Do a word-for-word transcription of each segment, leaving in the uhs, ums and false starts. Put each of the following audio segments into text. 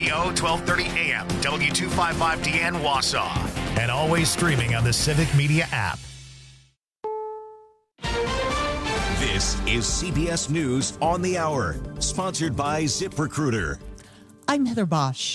K O twelve thirty A M, W two fifty-five D N Wausau, and always streaming on the Civic Media app. This is C B S News on the Hour, sponsored by ZipRecruiter. I'm Heather Bosch.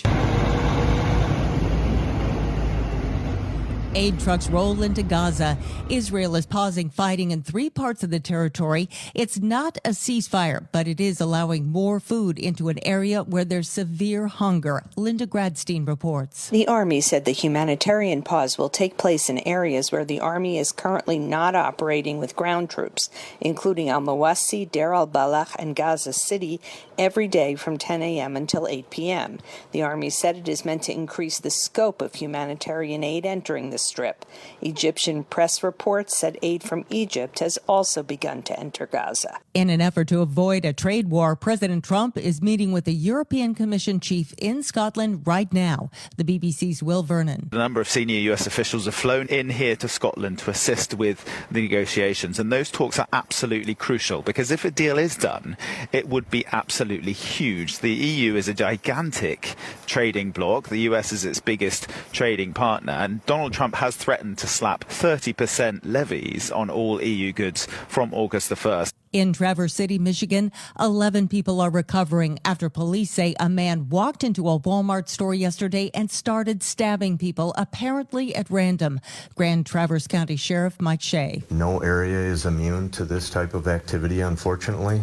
Aid trucks roll into Gaza. Israel is pausing fighting in three parts of the territory. It's not a ceasefire, but it is allowing more food into an area where there's severe hunger. Linda Gradstein reports. The Army said the humanitarian pause will take place in areas where the Army is currently not operating with ground troops, including Al-Mawasi, Deir al-Balah, and Gaza City, every day from ten a.m. until eight p.m. The Army said it is meant to increase the scope of humanitarian aid entering the Strip. Egyptian press reports said aid from Egypt has also begun to enter Gaza. In an effort to avoid a trade war, President Trump is meeting with the European Commission chief in Scotland right now. The B B C's Will Vernon. A number of senior U S officials have flown in here to Scotland to assist with the negotiations, and those talks are absolutely crucial because if a deal is done, it would be absolutely huge. The E U is a gigantic trading bloc. The U S is its biggest trading partner, and Donald Trump has threatened to slap thirty percent levies on all E U goods from August the first. In Traverse City, Michigan, eleven people are recovering after police say a man walked into a Walmart store yesterday and started stabbing people, apparently at random. Grand Traverse County Sheriff Mike Shea. No area is immune to this type of activity, unfortunately.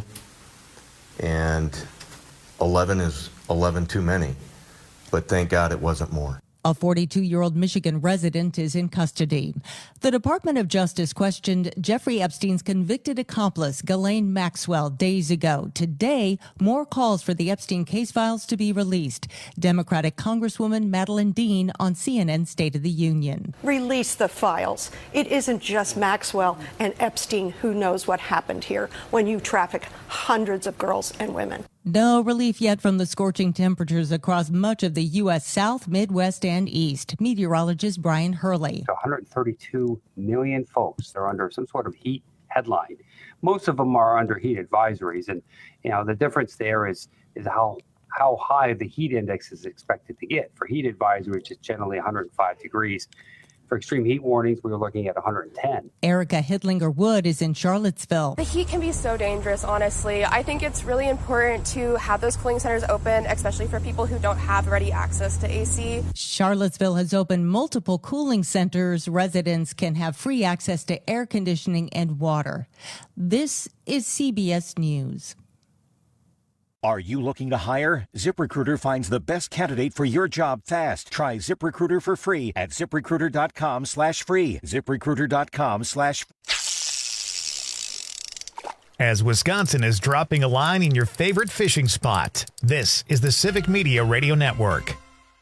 And eleven is eleven too many. But thank God it wasn't more. A forty-two-year-old Michigan resident is in custody. The Department of Justice questioned Jeffrey Epstein's convicted accomplice, Ghislaine Maxwell, days ago. Today, more calls for the Epstein case files to be released. Democratic Congresswoman Madeleine Dean on C N N State of the Union. Release the files. It isn't just Maxwell and Epstein who knows what happened here when you traffic hundreds of girls and women. No relief yet from the scorching temperatures across much of the U S South, Midwest, and East. Meteorologist Brian Hurley. one hundred thirty-two million folks are under some sort of heat headline. Most of them are under heat advisories. And, you know, the difference there is, is how how high the heat index is expected to get. For heat advisory, which is generally one hundred five degrees. For extreme heat warnings, we were looking at one hundred ten. Erica Hidlinger Wood is in Charlottesville. The heat can be so dangerous, honestly. I think it's really important to have those cooling centers open, especially for people who don't have ready access to A C. Charlottesville has opened multiple cooling centers. Residents can have free access to air conditioning and water. This is C B S News. Are you looking to hire? ZipRecruiter finds the best candidate for your job fast. Try ZipRecruiter for free at ZipRecruiter.com slash free. ZipRecruiter.com slash As Wisconsin is dropping a line in your favorite fishing spot, this is the Civic Media Radio Network.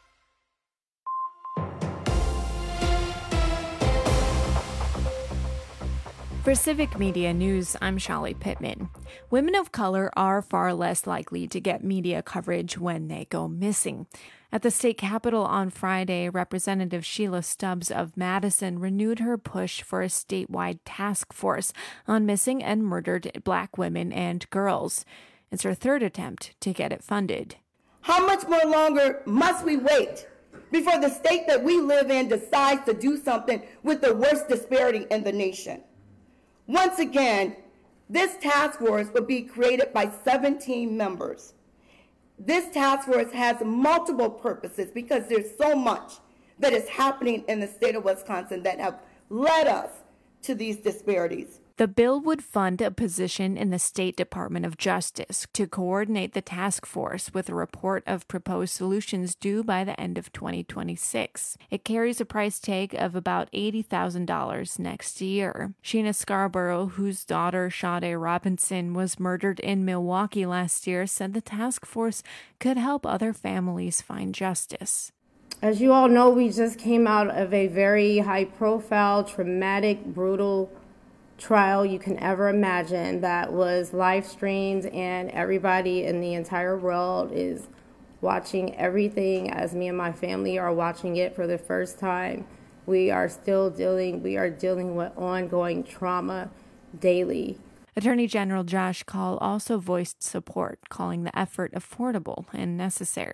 For Civic Media News, I'm Shelly Pittman. Women of color are far less likely to get media coverage when they go missing. At the state capitol on Friday, Representative Sheila Stubbs of Madison renewed her push for a statewide task force on missing and murdered Black women and girls. It's her third attempt to get it funded. How much more longer must we wait before the state that we live in decides to do something with the worst disparity in the nation? Once again, this task force will be created by seventeen members. This task force has multiple purposes because there's so much that is happening in the state of Wisconsin that have led us to these disparities. The bill would fund a position in the State Department of Justice to coordinate the task force with a report of proposed solutions due by the end of twenty twenty-six. It carries a price tag of about eighty thousand dollars next year. Sheena Scarborough, whose daughter Sade Robinson was murdered in Milwaukee last year, said the task force could help other families find justice. As you all know, we just came out of a very high-profile, traumatic, brutal trial you can ever imagine that was live streamed, and everybody in the entire world is watching everything as me and my family are watching it for the first time. We are still dealing, we are dealing with ongoing trauma daily. Attorney General Josh Kaul also voiced support, calling the effort affordable and necessary.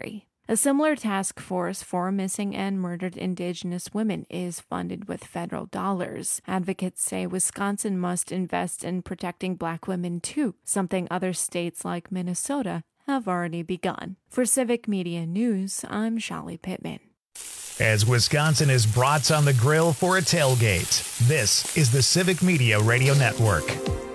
A similar task force for missing and murdered Indigenous women is funded with federal dollars. Advocates say Wisconsin must invest in protecting Black women too, something other states like Minnesota have already begun. For Civic Media News, I'm Shali Pittman. As Wisconsin is brats on the grill for a tailgate, this is the Civic Media Radio Network.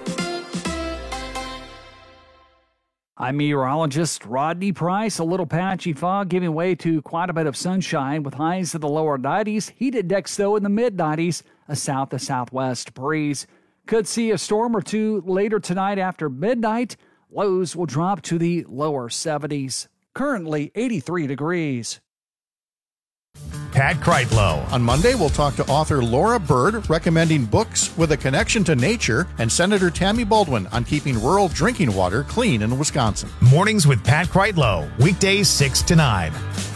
I'm meteorologist Rodney Price. A little patchy fog giving way to quite a bit of sunshine with highs in the lower nineties. Heat index, though, in the mid nineties. A south to southwest breeze. Could see a storm or two later tonight after midnight. Lows will drop to the lower seventies. Currently eighty-three degrees. Pat Kreitlow. On Monday, we'll talk to author Laura Bird, recommending books with a connection to nature, and Senator Tammy Baldwin on keeping rural drinking water clean in Wisconsin. Mornings with Pat Kreitlow, weekdays six to nine.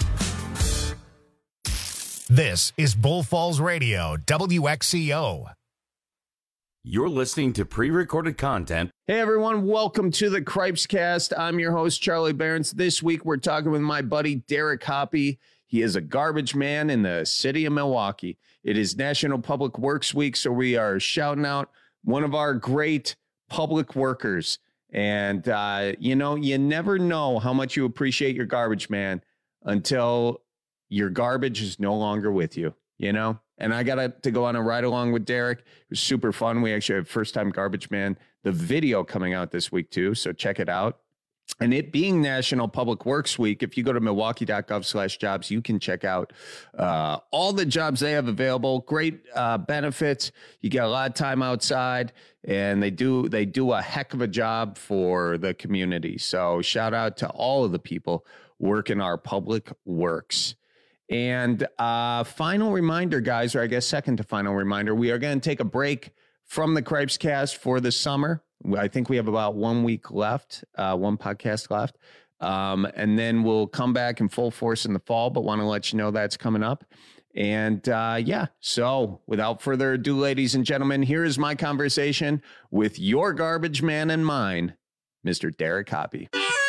This is Bull Falls Radio, W X C O. You're listening to pre-recorded content. Hey everyone, welcome to the Cripescast. I'm your host, Charlie Behrens. This week we're talking with my buddy Derek Hoppy. He is a garbage man in the city of Milwaukee. It is National Public Works Week, so we are shouting out one of our great public workers. And, uh, you know, you never know how much you appreciate your garbage man until your garbage is no longer with you, you know? And I got to go on a ride along with Derek. It was super fun. We actually have First Time Garbage Man, the video coming out this week, too, so check it out. And it being National Public Works Week, if you go to milwaukee.gov slash jobs, you can check out uh, all the jobs they have available. Great uh, benefits. You get a lot of time outside, and they do they do a heck of a job for the community. So shout out to all of the people working our public works. And uh, final reminder, guys, or I guess second to final reminder, we are going to take a break from the Cripescast for the summer. I think we have about one week left, uh, one podcast left. Um, and then we'll come back in full force in the fall, but want to let you know that's coming up. And uh, yeah, so without further ado, ladies and gentlemen, here is my conversation with your garbage man and mine, Mister Derek Hoppy.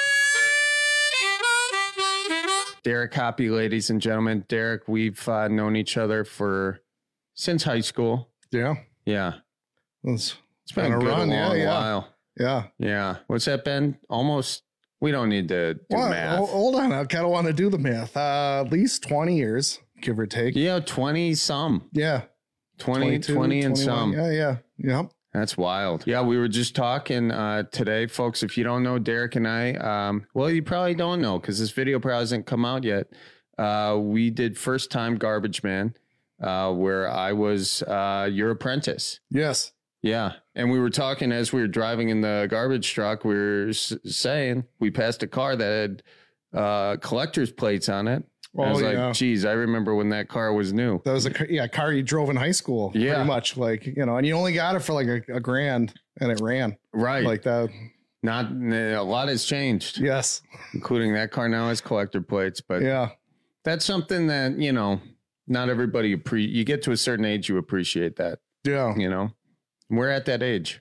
Derek Hoppy, ladies and gentlemen. Derek, we've uh, known each other for since high school. Yeah. Yeah. It's, it's been, been a, a run, long yeah, yeah. while. Yeah. Yeah. What's that been? Almost. We don't need to do well, math. Hold on. I kind of want to do the math. Uh, at least twenty years, give or take. Yeah. twenty some. Yeah. twenty, twenty and some. Yeah. Yeah. Yeah. That's wild. Yeah. We were just talking uh, today, folks. If you don't know Derek and I, um, well, you probably don't know because this video probably hasn't come out yet. Uh, we did First Time Garbage Man, uh, where I was uh, your apprentice. Yes. Yeah. And we were talking as we were driving in the garbage truck. We were s- saying we passed a car that had uh, collector's plates on it. Oh, I was yeah. like, geez, I remember when that car was new. That was a yeah, car you drove in high school. Yeah. Pretty much like, you know, and you only got it for like a, a grand and it ran. Right. Like that. Not a lot has changed. Yes. Including that car now has collector plates. But yeah, that's something that, you know, not everybody, appre- you get to a certain age, you appreciate that. Yeah. You know, we're at that age.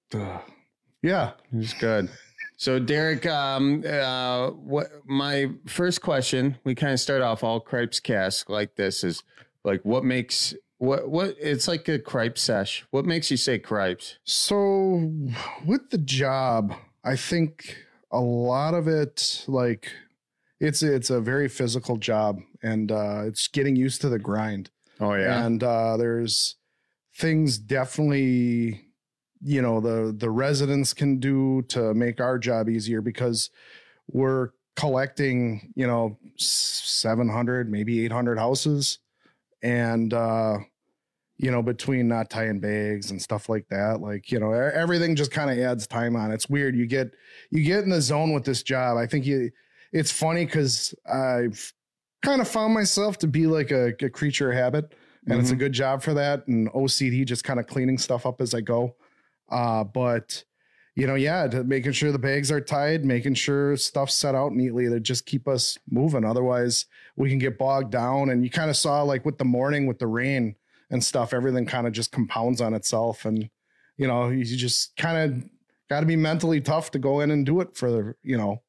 Yeah. It's good. So, Derek, um, uh, what my first question, we kind of start off all Cripescast like this is like, what makes what what it's like a cripe sesh. What makes you say cripes? So with the job, I think a lot of it, like it's it's a very physical job, and uh, it's getting used to the grind. Oh yeah, and uh, there's things definitely, you know, the the residents can do to make our job easier because we're collecting, you know, seven hundred, maybe eight hundred houses. And, uh, you know, between not tying bags and stuff like that, like, you know, everything just kind of adds time on. It's weird. You get, you get in the zone with this job. I think you, it's funny because I've kind of found myself to be like a, a creature of habit, and mm-hmm. it's a good job for that. And O C D, just kind of cleaning stuff up as I go. Uh, but you know, yeah, to making sure the bags are tied, making sure stuff's set out neatly to just keep us moving. Otherwise we can get bogged down. And you kind of saw like with the morning, with the rain and stuff, everything kind of just compounds on itself. And, you know, you just kind of got to be mentally tough to go in and do it for, you know,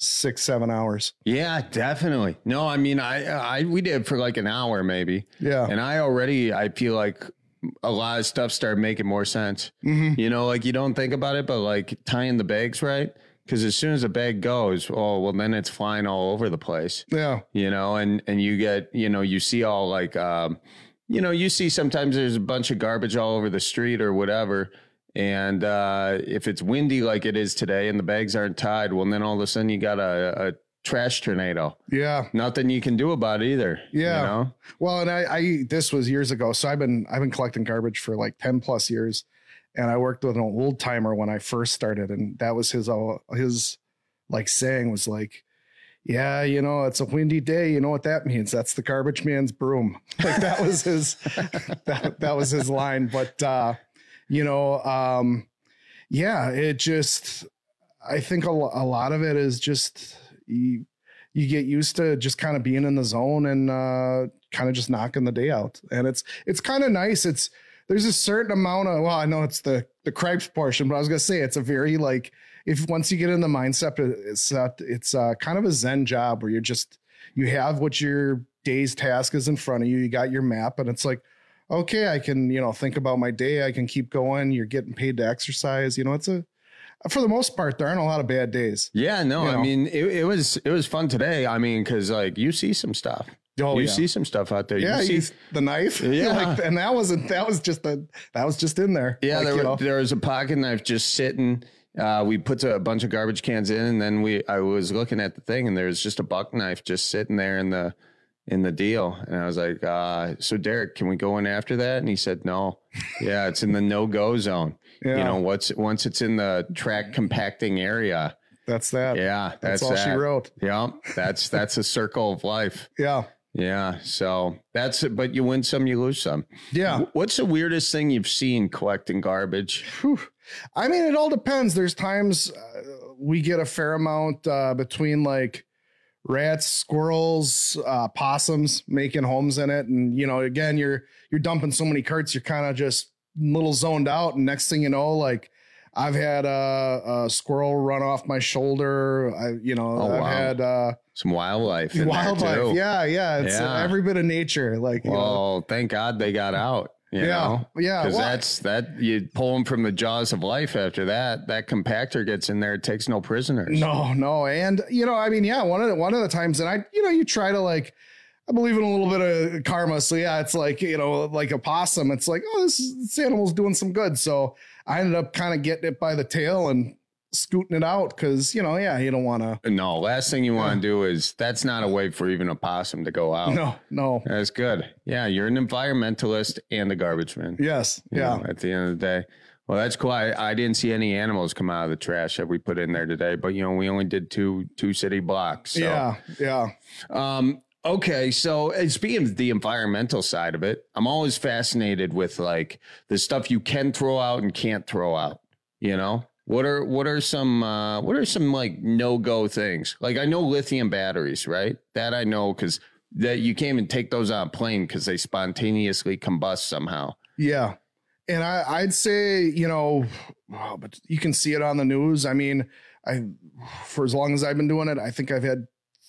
six, seven hours. Yeah, definitely. No, I mean, I, I, we did for like an hour maybe. Yeah. And I already, I feel like a lot of stuff started making more sense. Mm-hmm. You know, like you don't think about it, but like tying the bags right. Because as soon as a bag goes, oh, well, then it's flying all over the place. Yeah. You know, and, and you get, you know, you see all like, um, you know, you see sometimes there's a bunch of garbage all over the street or whatever. And uh, if it's windy like it is today and the bags aren't tied, well, then all of a sudden you got a, a trash tornado. Yeah. Nothing you can do about it either. Yeah. You know? Well, and I, I, this was years ago. So I've been, I've been collecting garbage for like ten plus years. And I worked with an old timer when I first started. And that was his, uh, his like saying was like, yeah, you know, it's a windy day. You know what that means? That's the garbage man's broom. Like that was his, that, that was his line. But, uh, you know, um, yeah, it just, I think a, a lot of it is just, you, you get used to just kind of being in the zone and, uh, kind of just knocking the day out. And it's, it's kind of nice. It's, there's a certain amount of, well, I know it's the, the cripes portion, but I was going to say, it's a very like, if once you get in the mindset, it's, uh, it's uh, kind of a Zen job where you're just, you have what your day's task is in front of you. You got your map and it's like, okay, I can, you know, think about my day. I can keep going. You're getting paid to exercise. You know, it's a, for the most part, there aren't a lot of bad days. Yeah, no, you I know? mean, it, it was, it was fun today. I mean, cause like you see some stuff. Oh, you yeah. see some stuff out there. Yeah. You You see the knife. Yeah. Like, and that wasn't, that was just a, that was just in there. Yeah. Like, there, you was, know. there was a pocket knife just sitting. Uh, we put a bunch of garbage cans in and then we, I was looking at the thing and there was just a buck knife just sitting there in the, in the deal. And I was like, uh, so Derek, can we go in after that? And he said, no. Yeah. It's in the no-go zone. Yeah. You know, what's, once it's in the track compacting area. That's that. Yeah. That's, That's all that. she wrote. Yeah. That's, that's a circle of life. Yeah. Yeah. So that's it. But you win some, you lose some. Yeah. What's the weirdest thing you've seen collecting garbage? Whew. I mean, it all depends. There's times uh, we get a fair amount uh, between like rats, squirrels, uh, possums making homes in it. And, you know, again, you're, you're dumping so many carts, you're kind of just a little zoned out. And next thing you know, like I've had a, a squirrel run off my shoulder. I, you know, Oh, I've wow. had uh, Some wildlife. In There wildlife. too. Yeah. Yeah. It's uh, Yeah. every bit of nature. Like, you know, Well, thank God they got out. You Yeah, know? yeah, Because well- that's that you pull them from the jaws of life. After that, that compactor gets in there. It takes no prisoners. No, no. And, you know, I mean, yeah, one of the, one of the times that I, you know, you try to like, I believe in a little bit of karma. So yeah, it's like, you know, like a possum, it's like, oh, this, this animal's doing some good. So I ended up kind of getting it by the tail and scooting it out. Cause you know, yeah, you don't want to. No, last thing you want to do is that's not a way for even a possum to go out. No, no. That's good. Yeah, you're an environmentalist and a garbage man. Yes. You Yeah. know, at the end of the day. Well, that's cool. I, I didn't see any animals come out of the trash that we put in there today, but you know, we only did two two city blocks. So. Yeah. Yeah. Um, okay, so uh, speaking of the environmental side of it, I'm always fascinated with like the stuff you can throw out and can't throw out. You know, what are what are some uh, what are some like no go things? Like I know lithium batteries, right? That I know because that you can't even take those on a plane because they spontaneously combust somehow. Yeah. And I, I'd say, you know, wow, but you can see it on the news. I mean, I, for as long as I've been doing it, I think I've had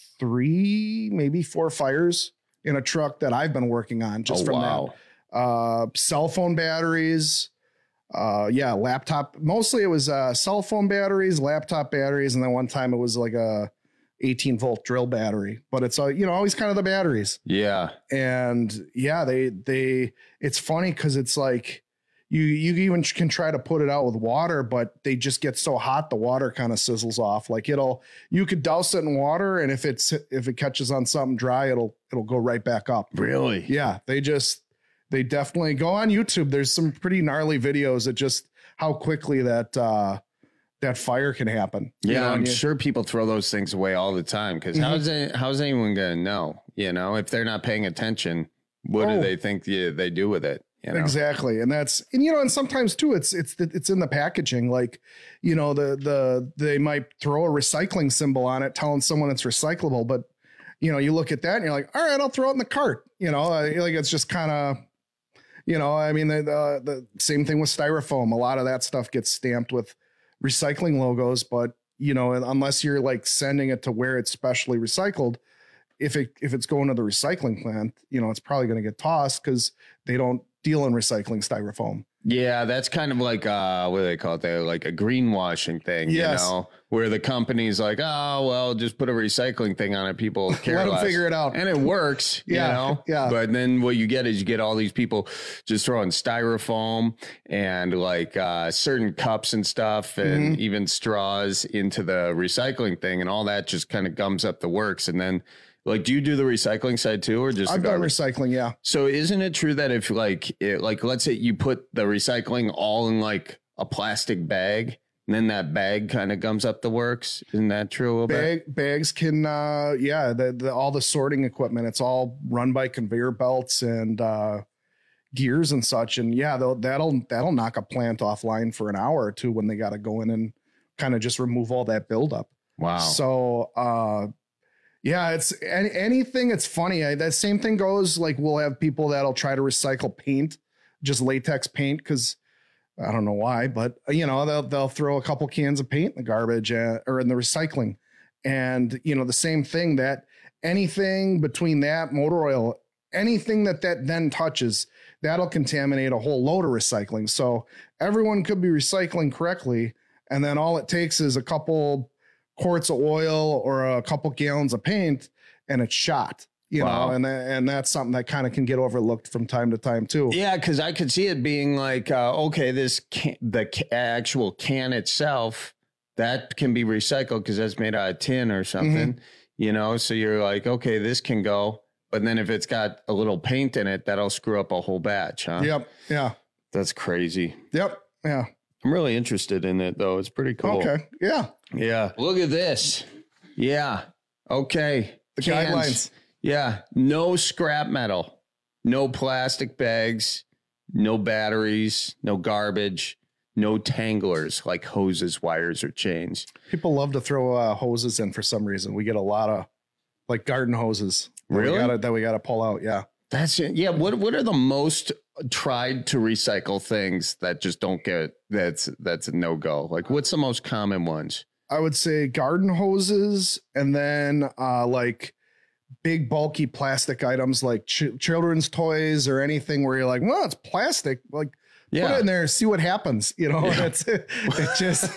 three, maybe four fires in a truck that I've been working on just Oh, from wow. that. Uh, cell phone batteries. Uh, yeah, laptop. Mostly it was uh, cell phone batteries, laptop batteries. And then one time it was like a eighteen volt drill battery, but it's, uh, you know, always kind of the batteries. Yeah. And yeah, they, they, it's funny because it's like, You you even can try to put it out with water, but they just get so hot the water kind of sizzles off. Like it'll you could douse it in water, and if it's if it catches on something dry, it'll it'll go right back up. Really? Yeah. They just they definitely go on YouTube. There's some pretty gnarly videos of just how quickly that uh that fire can happen. Yeah, You know, I'm and you- sure people throw those things away all the time because Mhm. how's it, how's anyone gonna know? You know, if they're not paying attention, what Oh. do they think you, they do with it? You know? Exactly. And that's, and you know, and sometimes too, it's, it's, the, it's in the packaging. Like, you know, the, the, they might throw a recycling symbol on it, telling someone it's recyclable, but you know, you look at that and you're like, all right, I'll throw it in the cart. You know, I, like, it's just kind of, you know, I mean, the, the, the same thing with styrofoam. A lot of that stuff gets stamped with recycling logos, but you know, unless you're like sending it to where it's specially recycled, if it if it's going to the recycling plant, you know, it's probably going to get tossed because they don't deal in recycling styrofoam. Yeah, that's kind of like uh what do they call it? They're like a greenwashing thing, yes. you know, where the company's like, oh well, just put a recycling thing on it. People care Let less. them figure it out, and it works. Yeah, you know? yeah. But then what you get is you get all these people just throwing styrofoam and like uh, certain cups and stuff, and Mhm. even straws into the recycling thing, and all that just kind of gums up the works, and then. Like, do you do the recycling side too, or just I've the done garbage? recycling, yeah. So isn't it true that if like, it, like, let's say you put the recycling all in like a plastic bag, and then that bag kind of gums up the works? Isn't that true a little bit? Bag, bags can, uh, yeah, the, the, all the sorting equipment, it's all run by conveyor belts and uh, gears and such. And yeah, they'll, that'll, that'll knock a plant offline for an hour or two when they got to go in and kind of just remove all that buildup. Wow. So, uh, yeah, it's any, anything. It's funny. I, that same thing goes like we'll have people that'll try to recycle paint, just latex paint. Cause I don't know why, but you know, they'll, they'll throw a couple cans of paint in the garbage uh, or in the recycling. And you know, the same thing that anything between that motor oil, anything that that then touches, that'll contaminate a whole load of recycling. So everyone could be recycling correctly. And then all it takes is a couple quarts of oil or a couple gallons of paint and it's shot, you Wow. know, and, and that's something that kind of can get overlooked from time to time too. Yeah, because I could see it being like, uh, okay, this can, the ca- actual can itself, that can be recycled because that's made out of tin or something, Mhm. you know? So you're like, okay, this can go. But then if it's got a little paint in it, that'll screw up a whole batch, huh? Yep. Yeah. That's crazy. Yep. Yeah. I'm really interested in it, though. It's pretty cool. Okay. Yeah. Yeah. Look at this. Yeah. Okay. The Cans. guidelines. Yeah. No scrap metal, no plastic bags, no batteries, no garbage, no tanglers like hoses, wires, or chains. People love to throw uh, hoses in for some reason. We get a lot of like garden hoses. that Really? We gotta, that we got to pull out. Yeah. That's it. Yeah. What What are the most tried to recycle things that just don't get that's that's a no go? Like, what's the most common ones? I would say garden hoses, and then uh, like big bulky plastic items like ch- children's toys or anything where you're like, well, it's plastic. Like, Yeah. put it in there, see what happens. You know, Yeah. it's it just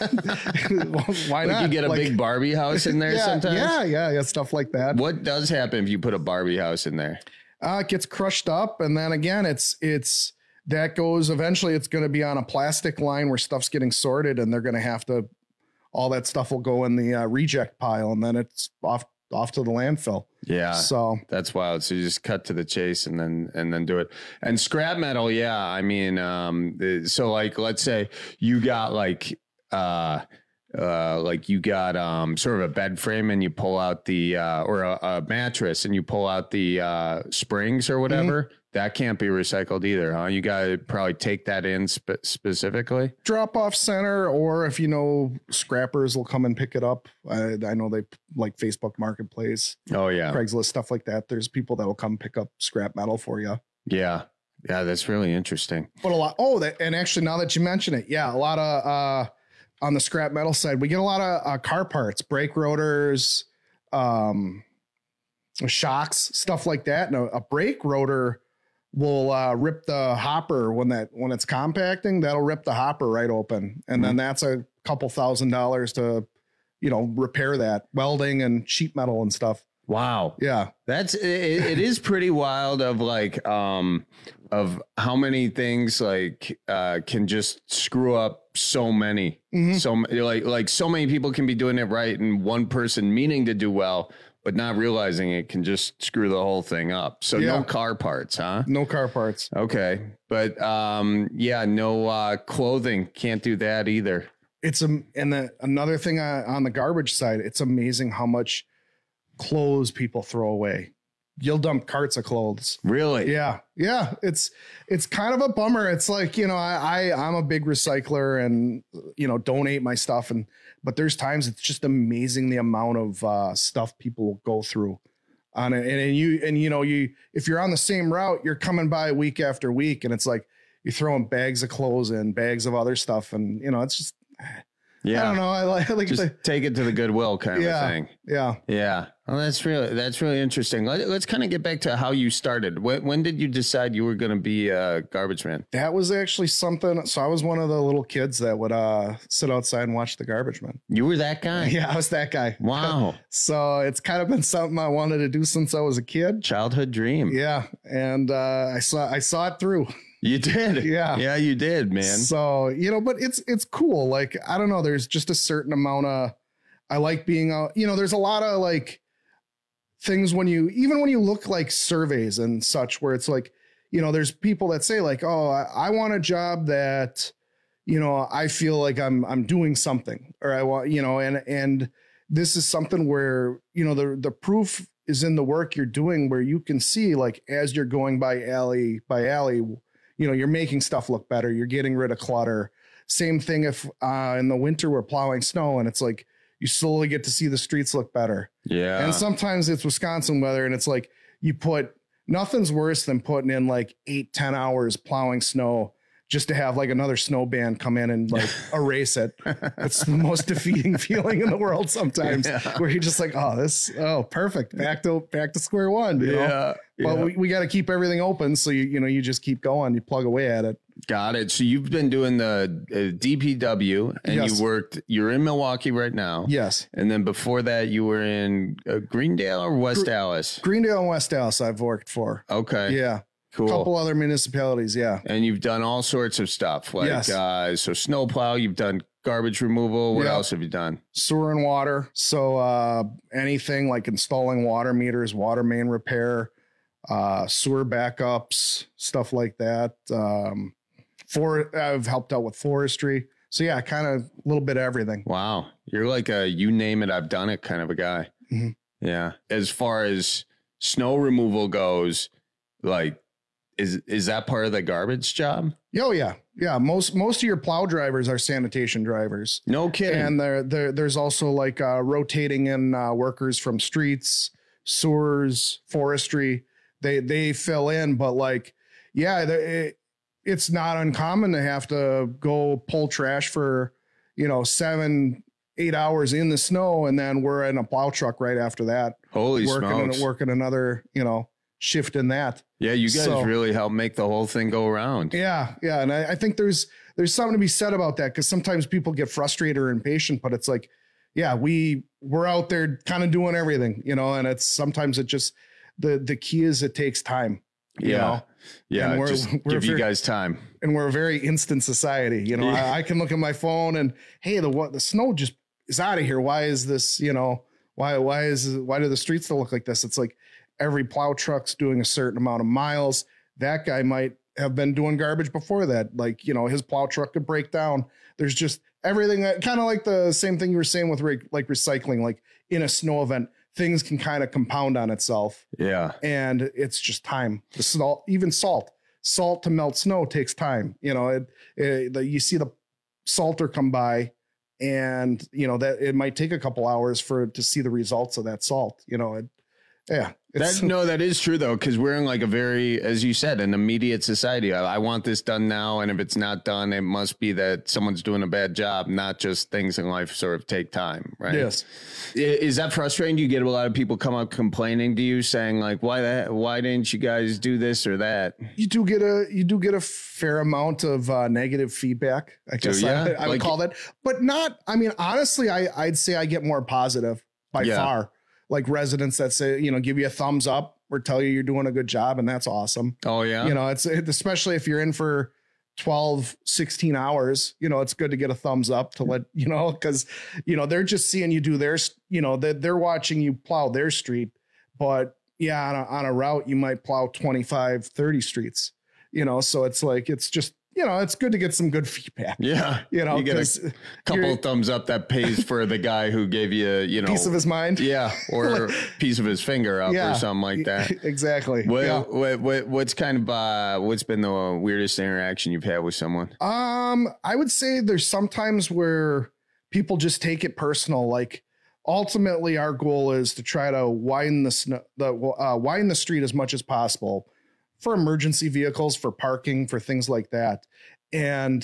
why Like not? you get a Like- big Barbie house in there yeah, sometimes? Yeah, yeah, yeah, stuff like that. What does happen if you put a Barbie house in there? Uh, it gets crushed up, and then again, it's it's that goes eventually. It's going to be on a plastic line where stuff's getting sorted, and they're going to have to. All that stuff will go in the uh, reject pile, and then it's off off to the landfill. Yeah. So that's wild. So you just cut to the chase and then and then do it. And scrap metal, yeah. I mean, um, so like let's say you got like uh uh like you got um sort of a bed frame and you pull out the uh or a, a mattress and you pull out the uh springs or whatever. Mm-hmm. That can't be recycled either, huh? You got to probably take that in spe- specifically. Drop off center, or if you know, scrappers will come and pick it up. I, I know they like Facebook Marketplace. Oh yeah, Craigslist, stuff like that. There's people that will come pick up scrap metal for you. Yeah, yeah, that's really interesting. But a lot. Oh, that and actually, now that you mention it, yeah, a lot of uh, on the scrap metal side, we get a lot of uh, car parts, brake rotors, um, shocks, stuff like that. And a, a brake rotor will uh, rip the hopper when that when it's compacting. That'll rip the hopper right open, and mm-hmm. then that's a couple thousand dollars to, you know, repair that, welding and sheet metal and stuff. Wow. Yeah, that's it, it is pretty wild of like um of how many things like uh can just screw up so many. Mm-hmm. So like like so many people can be doing it right, and one person meaning to do well but not realizing it can just screw the whole thing up. So yeah. No car parts, huh? No car parts. Okay. But um, yeah, no uh, clothing. Can't do that either. It's a, and the, another thing on the garbage side, it's amazing how much clothes people throw away. You'll dump carts of clothes. Really? Yeah. Yeah. It's, it's kind of a bummer. It's like, you know, I, I I'm a big recycler and, you know, donate my stuff. And, but there's times it's just amazing the amount of uh, stuff people will go through on it. And, and you, and, you know, you, if you're on the same route, you're coming by week after week and it's like, you're throwing bags of clothes in, bags of other stuff. And, you know, it's just, Yeah. I don't know. I like, I like Just the, take it to the Goodwill kind yeah, of thing. Yeah. Yeah. Well, that's really, that's really interesting. Let, let's kind of get back to how you started. When, when did you decide you were going to be a garbage man? That was actually something. So I was one of the little kids that would uh, sit outside and watch the garbage man. You were that guy? Yeah, I was that guy. Wow. So it's kind of been something I wanted to do since I was a kid. Childhood dream. Yeah. And uh, I saw, I saw it through. You did. Yeah. Yeah, you did, man. So, you know, but it's, it's cool. Like, I don't know. There's just a certain amount of, I like being out, you know, there's a lot of like things when you, even when you look like surveys and such, where it's like, you know, there's people that say like, oh, I, I want a job that, you know, I feel like I'm, I'm doing something, or I want, you know, and, and this is something where, you know, the, the proof is in the work you're doing, where you can see like, as you're going by alley by alley, you know, you're making stuff look better. You're getting rid of clutter. Same thing if uh, in the winter we're plowing snow and it's like you slowly get to see the streets look better. Yeah. And sometimes it's Wisconsin weather and it's like you put, nothing's worse than putting in like eight, ten hours plowing snow just to have like another snow band come in and like erase it. It's the most defeating feeling in the world sometimes, yeah. Where you're just like, oh, this, oh, perfect. Back to, back to square one. You know? Yeah. But yeah. we, we got to keep everything open. So, you, you know, you just keep going, you plug away at it. Got it. So you've been doing the uh, D P W and Yes. you worked, you're in Milwaukee right now. Yes. And then before that you were in uh, Greendale or West Gre- Dallas? Greendale and West Dallas I've worked for. Okay. Yeah. Cool. A couple other municipalities. Yeah. And you've done all sorts of stuff like, Yes. uh, so snowplow, you've done garbage removal. What Yep. else have you done? Sewer and water. So uh, anything like installing water meters, water main repair, uh, sewer backups, stuff like that. Um, for I've helped out with forestry. So yeah, kind of a little bit of everything. Wow. You're like a, you name it, I've done it kind of a guy. Mhm. Yeah. As far as snow removal goes, like, is, is that part of the garbage job? Oh yeah. Yeah. Most, most of your plow drivers are sanitation drivers. No kidding. And there, there, there's also like uh, rotating in uh, workers from streets, sewers, forestry. They, they fill in, but like, yeah, it, it's not uncommon to have to go pull trash for, you know, seven, eight hours in the snow. And then we're in a plow truck right after that. Holy working smokes. And working another, you know, shift in that. Yeah, you guys So- really help make the whole thing go around. Yeah, yeah, and I, I think there's there's something to be said about that, because sometimes people get frustrated or impatient, but it's like, yeah, we we're out there kind of doing everything, you know, and it's sometimes it just the the key is it takes time. You Yeah. know? Yeah, And we're- just we're give you very- guys time. And we're a very instant society, you know. Yeah. I, I can look at my phone and hey, the what the snow just is out of here. Why is this? You know, why why is why do the streets still look like this? It's like every plow truck's doing a certain amount of miles. That guy might have been doing garbage before that. Like, you know, his plow truck could break down. There's just everything that kind of like the same thing you were saying with re- like recycling, like in a snow event, things can kind of compound on itself. Yeah. And it's just time. The salt, even salt, salt to melt snow takes time. You know, it, it the, you see the salter come by and, you know, that it might take a couple hours for to see the results of that salt, you know, it, yeah. That, no, that is true, though, because we're in like a very, as you said, an immediate society. I, I want this done now. And if it's not done, it must be that someone's doing a bad job, not just things in life sort of take time. Right. Yes. I- Is that frustrating? Do you get a lot of people come up complaining to you saying like, why that? Why didn't you guys do this or that? You do get a you do get a fair amount of uh, negative feedback. I guess Do I, ya? I would Like- call that, but not. I mean, honestly, I I'd say I get more positive by Yeah. far. Like residents that say, you know, give you a thumbs up or tell you you're doing a good job, and that's awesome. Oh yeah. You know, it's it, especially if you're in for twelve, sixteen hours, you know, it's good to get a thumbs up to let, you know, because, you know, they're just seeing you do their, you know, they're, they're watching you plow their street. But yeah, on a, on a route, you might plow twenty-five, thirty streets, you know, so it's like, it's just, you know, it's good to get some good feedback. Yeah. You know, you get 'cause a couple you're- thumbs up that pays for the guy who gave you, you know, piece of his mind. Yeah. Or piece of his finger up Yeah. or something like that. Exactly. What, Yeah. what, what, what's kind of, uh, what's been the weirdest interaction you've had with someone? Um, I would say there's sometimes where people just take it personal. Like ultimately our goal is to try to widen the snow, the uh, widen the street as much as possible for emergency vehicles, for parking, for things like that. And,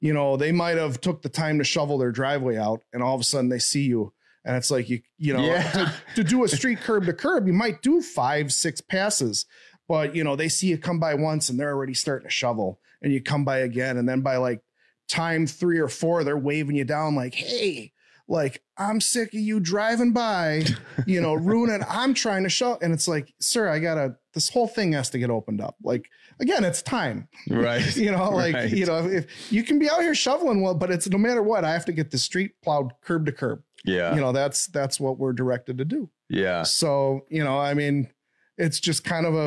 you know, they might have took the time to shovel their driveway out, and all of a sudden they see you. And it's like, you, you know, Yeah. to, to do a street curb to curb, you might do five, six passes, but you know, they see you come by once and they're already starting to shovel, and you come by again. And then by like time three or four, they're waving you down like, hey, like, I'm sick of you driving by, you know, ruining, I'm trying to show. And it's like, sir, I gotta, this whole thing has to get opened up. Like, again, it's time, Right. you know, like, Right. you know, if you can be out here shoveling, well, but it's no matter what, I have to get the street plowed curb to curb. Yeah. You know, that's, that's what we're directed to do. Yeah. So, you know, I mean, it's just kind of a,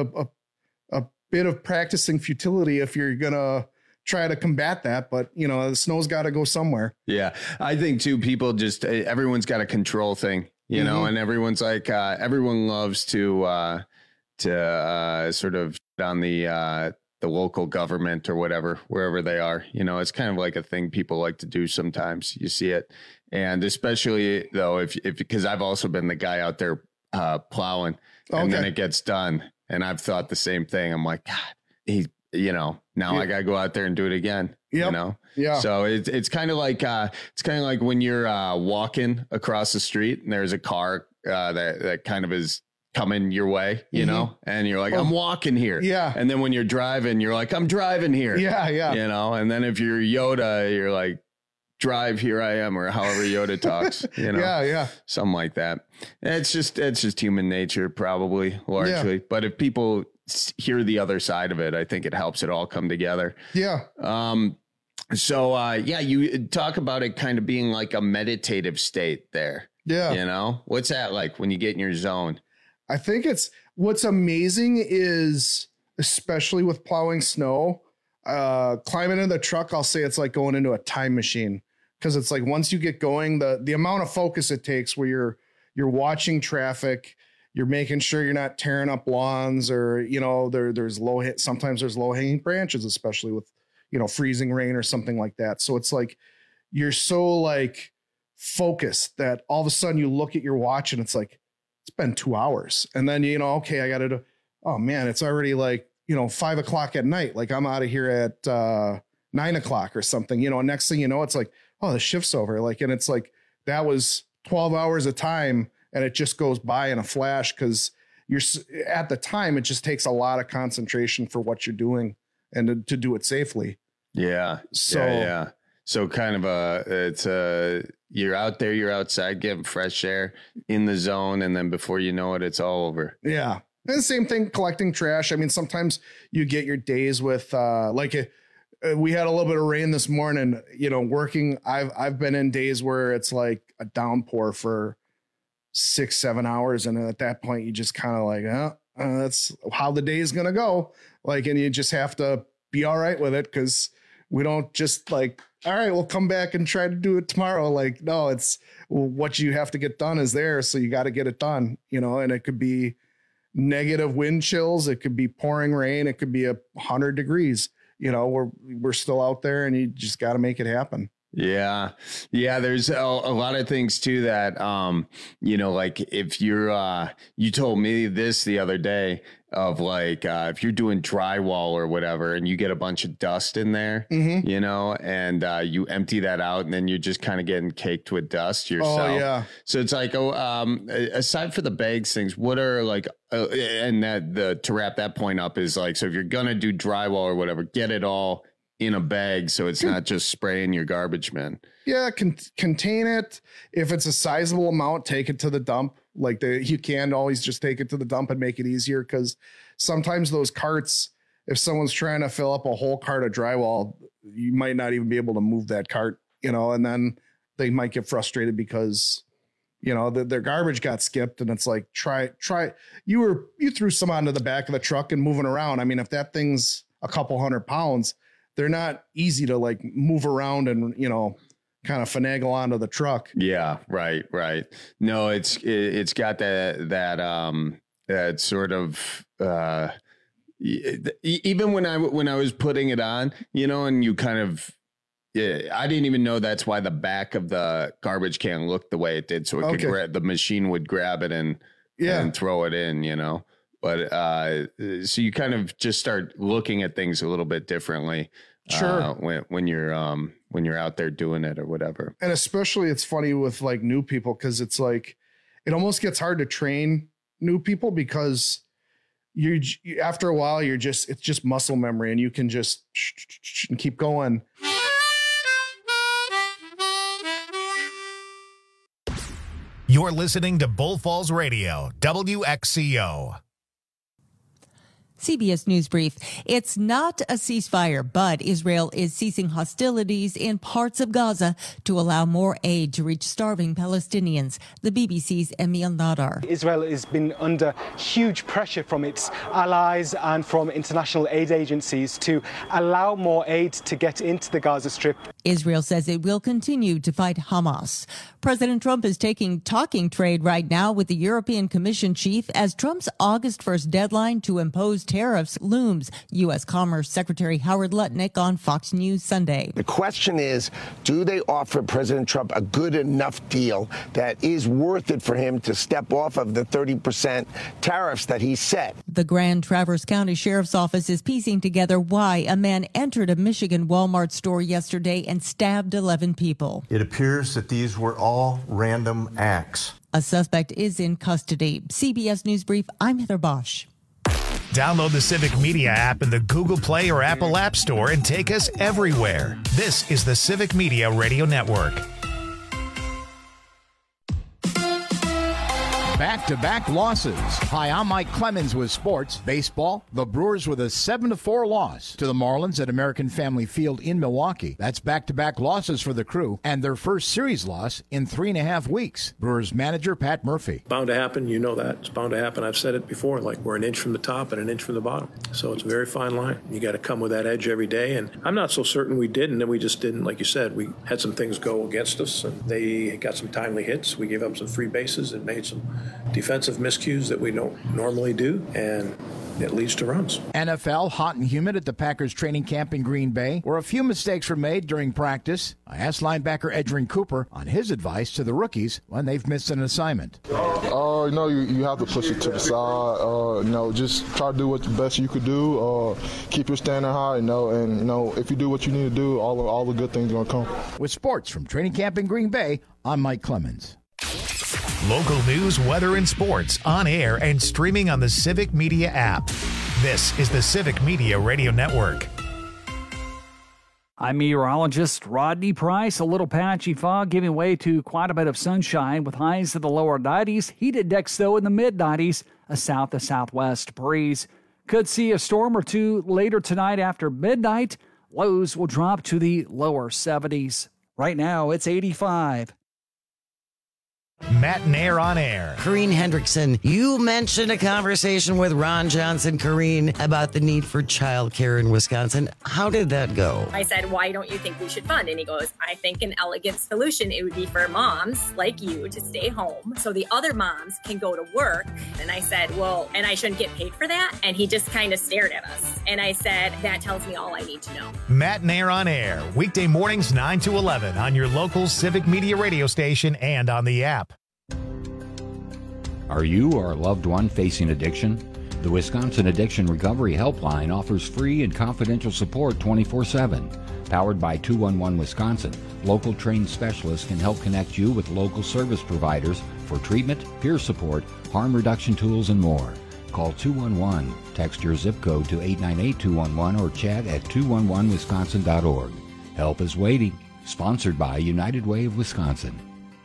a, a bit of practicing futility if you're going to try to combat that, but you know, the snow's got to go somewhere. Yeah. I think too, people just, everyone's got a control thing, you know, Mhm. and everyone's like, uh, everyone loves to, uh, to, uh, sort of on the, uh, the local government or whatever, wherever they are, you know, it's kind of like a thing people like to do sometimes. You see it. And especially though, if, if, because I've also been the guy out there, uh, plowing and then Okay. it gets done. And I've thought the same thing. I'm like, God, he, you know, now Yeah. I got to go out there and do it again, you Yep. know? Yeah. So it's, it's kind of like, uh, it's kind of like when you're, uh, walking across the street and there's a car, uh, that, that kind of is coming your way, you Mhm. know, and you're like, Oh, I'm walking here. yeah. And then when you're driving, you're like, I'm driving here. Yeah, yeah. You know, and then if you're Yoda, you're like, drive, here I am, or however Yoda talks, you know, Yeah, yeah. something like that. It's just, it's just human nature, probably largely. But if people s- hear the other side of it, I think it helps it all come together. Yeah. Um, so, uh, yeah, you talk about it kind of being like a meditative state there. Yeah. You know, what's that like when you get in your zone? I think it's, what's amazing is, especially with plowing snow, uh, climbing in the truck, I'll say it's like going into a time machine. Cause it's like, once you get going, the, the amount of focus it takes where you're, you're watching traffic, you're making sure you're not tearing up lawns, or, you know, there, there's low hit. Sometimes there's low hanging branches, especially with, you know, freezing rain or something like that. So it's like, you're so like focused that all of a sudden you look at your watch and it's like, it's been two hours. And then, you know, okay, I got to do, oh man, it's already like, you know, five o'clock at night. Like I'm out of here at uh, nine o'clock or something, you know, next thing you know, it's like, oh, the shift's over. Like, and it's like, that was twelve hours of time and it just goes by in a flash. Cause you're at the time, it just takes a lot of concentration for what you're doing and to, to do it safely. Yeah. So- yeah, yeah. So kind of a, it's a, you're out there, you're outside getting fresh air in the zone. And then before you know it, it's all over. Yeah. And the same thing, collecting trash. I mean, sometimes you get your days with, uh, like a, we had a little bit of rain this morning, you know, working. I've, I've been in days where it's like a downpour for six, seven hours. And at that point, you just kind of like, oh, uh, that's how the day is going to go. Like, and you just have to be all right with it. Cause we don't just like, all right, we'll come back and try to do it tomorrow. Like, no, it's well, what you have to get done is there. So you got to get it done, you know, and it could be negative wind chills. It could be pouring rain. It could be a hundred degrees. You know, we're, we're still out there and you just got to make it happen. Yeah. Yeah. There's a, a lot of things too that, um, you know, like if you're, uh, you told me this the other day of like, uh, if you're doing drywall or whatever, and you get a bunch of dust in there, Mhm. you know, and, uh, you empty that out and then you're just kind of getting caked with dust yourself. Oh, yeah. So it's like, oh, um, aside for the bags things, what are like, uh, and that the, to wrap that point up is like, so if you're going to do drywall or whatever, get it all in a bag. So it's not just spraying your garbage bin. Yeah. Con- contain it. If it's a sizable amount, take it to the dump. Like the, you can always just take it to the dump and make it easier. Cause sometimes those carts, if someone's trying to fill up a whole cart of drywall, you might not even be able to move that cart, you know, and then they might get frustrated because, you know, the, their garbage got skipped and it's like, try, try, you were, you threw some onto the back of the truck and moving around. I mean, if that thing's a couple hundred pounds, they're not easy to like move around and, you know, kind of finagle onto the truck. Yeah, right, right. No, it's it, it's got that that um that sort of uh e- even when I when I was putting it on, you know, and you kind of yeah, I didn't even know that's why the back of the garbage can looked the way it did, so it Okay. could grab the machine would grab it and Yeah. and throw it in, you know. But uh, so you kind of just start looking at things a little bit differently Sure. uh, when when you're um when you're out there doing it or whatever. And especially it's funny with like new people, because it's like it almost gets hard to train new people because you after a while you're just it's just muscle memory and you can just and keep going. You're listening to Bull Falls Radio, W X C O. C B S News Brief. It's not a ceasefire, but Israel is ceasing hostilities in parts of Gaza to allow more aid to reach starving Palestinians. The B B C's Emil Nadar. Israel has been under huge pressure from its allies and from international aid agencies to allow more aid to get into the Gaza Strip. Israel says it will continue to fight Hamas. President Trump is taking talking trade right now with the European Commission chief as Trump's August first deadline to impose tariffs looms. U S. Commerce Secretary Howard Lutnick on Fox News Sunday. The question is, do they offer President Trump a good enough deal that is worth it for him to step off of the thirty percent tariffs that he set? The Grand Traverse County Sheriff's Office is piecing together why a man entered a Michigan Walmart store yesterday and stabbed eleven people. It appears that these were all random acts. A suspect is in custody. C B S News Brief, I'm Heather Bosch. Download the Civic Media app in the Google Play or Apple App Store and take us everywhere. This is the Civic Media Radio Network. Back-to-back losses. Hi, I'm Mike Clemens with sports. Baseball, the Brewers with a seven to four loss to the Marlins at American Family Field in Milwaukee. That's back-to-back losses for the Crew and their first series loss in three and a half weeks. Brewers manager Pat Murphy. Bound to happen. You know that. It's bound to happen. I've said it before, like we're an inch from the top and an inch from the bottom. So it's a very fine line. You got to come with that edge every day. And I'm not so certain we didn't, and we just didn't. Like you said, we had some things go against us, and they got some timely hits. We gave up some free bases and made some defensive miscues that we don't normally do, and it leads to runs. N F L, hot and humid at the Packers training camp in Green Bay, where a few mistakes were made during practice. I asked linebacker Edgerrin Cooper on his advice to the rookies when they've missed an assignment. Uh, you know, you, you have to push it to the side. Uh, you know, just try to do what the best you could do. Uh, keep your standard high, you know, and, you know, if you do what you need to do, all, all the good things are going to come. With sports from training camp in Green Bay, I'm Mike Clemens. Local news, weather, and sports on air and streaming on the Civic Media app. This is the Civic Media Radio Network. I'm meteorologist Rodney Price. A little patchy fog giving way to quite a bit of sunshine with highs in the lower nineties. Heat index, though, in the mid nineties. A south to southwest breeze. Could see a storm or two later tonight after midnight. Lows will drop to the lower seventies. Right now, it's eighty-five. Matt Nair on air. Corrine Hendrickson, you mentioned a conversation with Ron Johnson, Corrine, about the need for childcare in Wisconsin. How did that go? I said, why don't you think we should fund? And he goes, I think an elegant solution, it would be for moms like you to stay home so the other moms can go to work. And I said, well, and I shouldn't get paid for that? And he just kind of stared at us. And I said, that tells me all I need to know. Matt Nair on air, weekday mornings nine to eleven on your local Civic Media radio station and on the app. Are you or a loved one facing addiction? The Wisconsin Addiction Recovery Helpline offers free and confidential support twenty-four seven. Powered by two one one Wisconsin, local trained specialists can help connect you with local service providers for treatment, peer support, harm reduction tools, and more. Call two one one, text your zip code to eight nine eight two one one, or chat at two one one wisconsin dot org. Help is waiting. Sponsored by United Way of Wisconsin.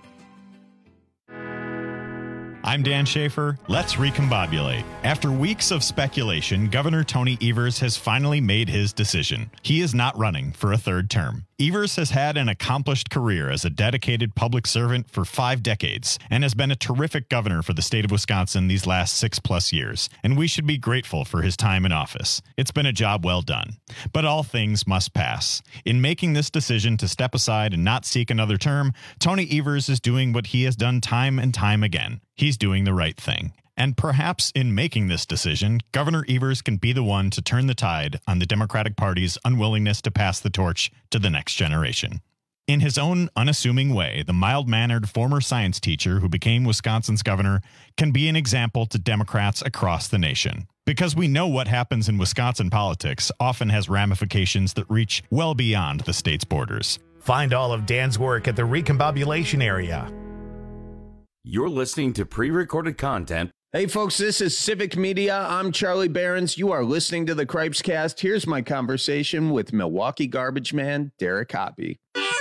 I'm Dan Schaefer. Let's recombobulate. After weeks of speculation, Governor Tony Evers has finally made his decision. He is not running for a third term. Evers has had an accomplished career as a dedicated public servant for five decades and has been a terrific governor for the state of Wisconsin these last six plus years, and we should be grateful for his time in office. It's been a job well done. But all things must pass. In making this decision to step aside and not seek another term, Tony Evers is doing what he has done time and time again. He's doing the right thing. And perhaps in making this decision, Governor Evers can be the one to turn the tide on the Democratic Party's unwillingness to pass the torch to the next generation. In his own unassuming way, the mild-mannered former science teacher who became Wisconsin's governor can be an example to Democrats across the nation. Because we know what happens in Wisconsin politics often has ramifications that reach well beyond the state's borders. Find all of Dan's work at the Recombobulation Area. You're listening to pre-recorded content. Hey, folks, this is Civic Media. I'm Charlie Behrens. You are listening to the Cripes Cast. Here's my conversation with Milwaukee garbage man Derek Hoppe.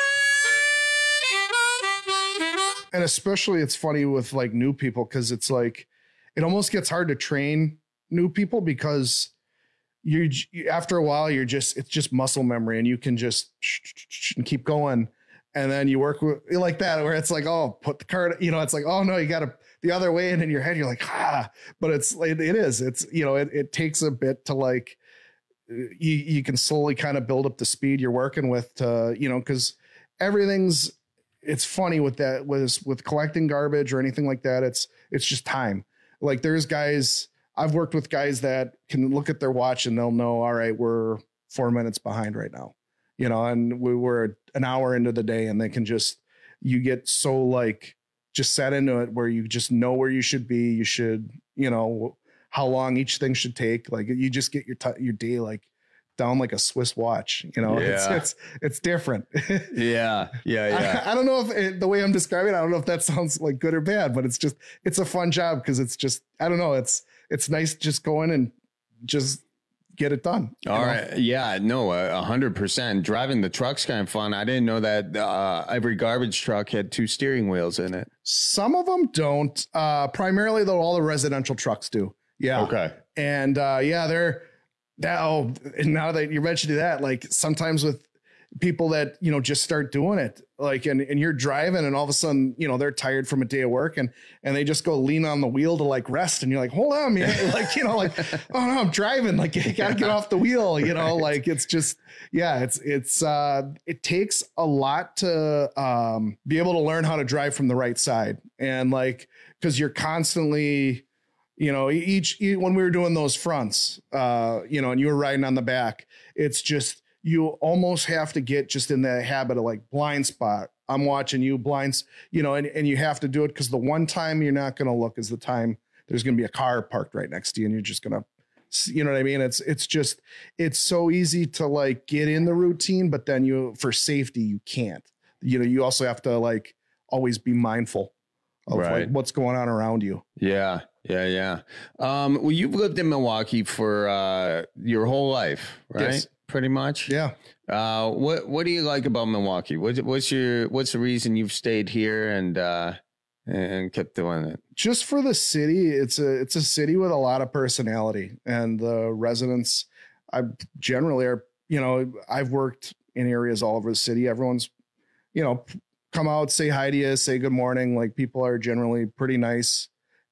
And especially it's funny with like new people because it's like it almost gets hard to train new people because you after a while you're just it's just muscle memory and you can just and keep going. And then you work with like that where it's like, oh, put the card, you know, it's like, oh no, you got to the other way. And in your head, you're like, ah, but it's it, it is, it's, you know, it, it takes a bit to like, you, you can slowly kind of build up the speed you're working with to, you know, cause everything's, it's funny with that, with, with collecting garbage or anything like that. It's, it's just time. Like there's guys, I've worked with guys that can look at their watch and they'll know, all right, we're four minutes behind right now. You know, and we were an hour into the day and they can just, you get so like just set into it where you just know where you should be. You should, you know, how long each thing should take. Like you just get your, t- your day, like down like a Swiss watch, you know, yeah. it's, it's, it's different. yeah. Yeah. Yeah. I, I don't know if it, the way I'm describing it, I don't know if that sounds like good or bad, but it's just, it's a fun job. Cause it's just, I don't know. It's, it's nice just going and just get it done. All know? right. Yeah, no, a hundred percent. Driving the truck's kind of fun. I didn't know that uh, every garbage truck had two steering wheels in it. Some of them don't. Uh, primarily, though, all the residential trucks do. Yeah. Okay. And uh, yeah, they're now, now that you're mentioning that, like sometimes with people that, you know, just start doing it, like, and, and you're driving and all of a sudden, you know, they're tired from a day of work and, and they just go lean on the wheel to like rest. And you're like, hold on, man. Like, you know, like, oh no, I'm driving. Like you gotta get off the wheel, you know, like it's just, yeah, it's, it's, uh, it takes a lot to, um, be able to learn how to drive from the right side. And like, cause you're constantly, you know, each, when we were doing those fronts, uh, you know, and you were riding on the back, it's just, you almost have to get just in the habit of like blind spot. I'm watching you blinds, you know, and, and you have to do it because the one time you're not going to look is the time there's going to be a car parked right next to you and you're just going to, you know what I mean? It's, it's just, it's so easy to like get in the routine, but then you, for safety, you can't, you know, you also have to like always be mindful of right. like what's going on around you. Yeah. Yeah. Yeah. Um, well, you've lived in Milwaukee for uh, your whole life, right? Yes. Pretty much. Yeah. Uh, what What do you like about Milwaukee? What's What's your What's the reason you've stayed here and uh, and kept doing it? Just for the city, it's a it's a city with a lot of personality, and the residents, I generally are. You know, I've worked in areas all over the city. Everyone's, you know, come out, say hi to you, say good morning. Like people are generally pretty nice,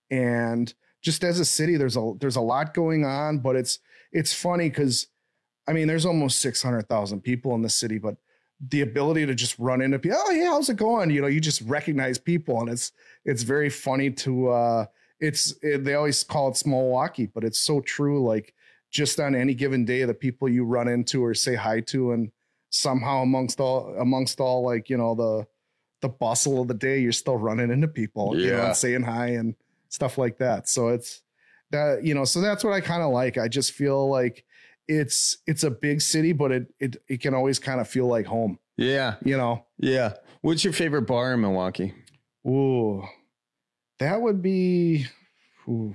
and just as a city, there's a there's a lot going on. But it's it's funny because. I mean, there's almost six hundred thousand people in the city, but the ability to just run into people, oh, yeah, how's it going? You know, you just recognize people and it's, it's very funny to, uh, it's, it, they always call it small Milwaukee, but it's so true. Like just on any given day, the people you run into or say hi to, and somehow amongst all, amongst all, like, you know, the, the bustle of the day, you're still running into people, yeah. you know, and saying hi and stuff like that. So it's that, you know, so that's what I kind of like. I just feel like, It's it's a big city, but it it it can always kind of feel like home. Yeah. You know? Yeah. What's your favorite bar in Milwaukee? Ooh, that would be, ooh,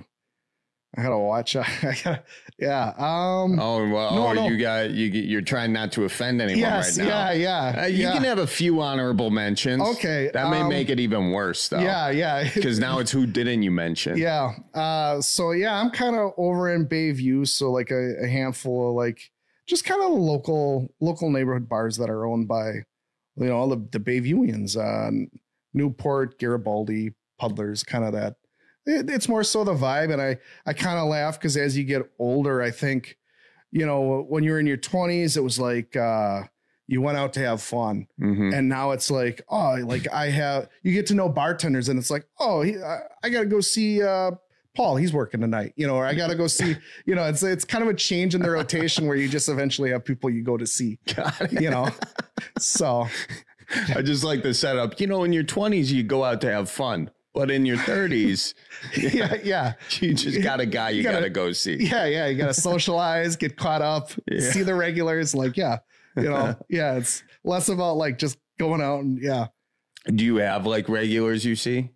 I gotta watch. I gotta, yeah. Um, oh, well, no, oh, no. you got, you, you're trying not to offend anyone yes, right now. Yeah, yeah. Uh, you yeah. can have a few honorable mentions. Okay. That may um, make it even worse, though. Yeah, yeah. Because now it's who didn't you mention? Yeah. Uh, so, yeah, I'm kind of over in Bayview. So, like a, a handful of, like, just kind of local local neighborhood bars that are owned by, you know, all the, the Bayviewians. Uh, Newport, Garibaldi, Puddlers, kind of that. It, it's more so the vibe. And I, I kind of laugh because as you get older, I think, you know, when you're in your twenties, it was like uh, you went out to have fun. Mm-hmm. And now it's like, oh, like I have, you get to know bartenders and it's like, oh, he, I, I got to go see uh, Paul, he's working tonight, you know, or I got to go see, you know, it's, it's kind of a change in the rotation where you just eventually have people you go to see, you know, so. I just like the setup, you know, in your twenties, you go out to have fun. But in your thirties, yeah, yeah, you just got a guy you, you gotta, gotta go see. Yeah, yeah, you gotta socialize, get caught up, yeah. see the regulars. Like, yeah, you know, yeah, it's less about like just going out and yeah. Do you have like regulars you see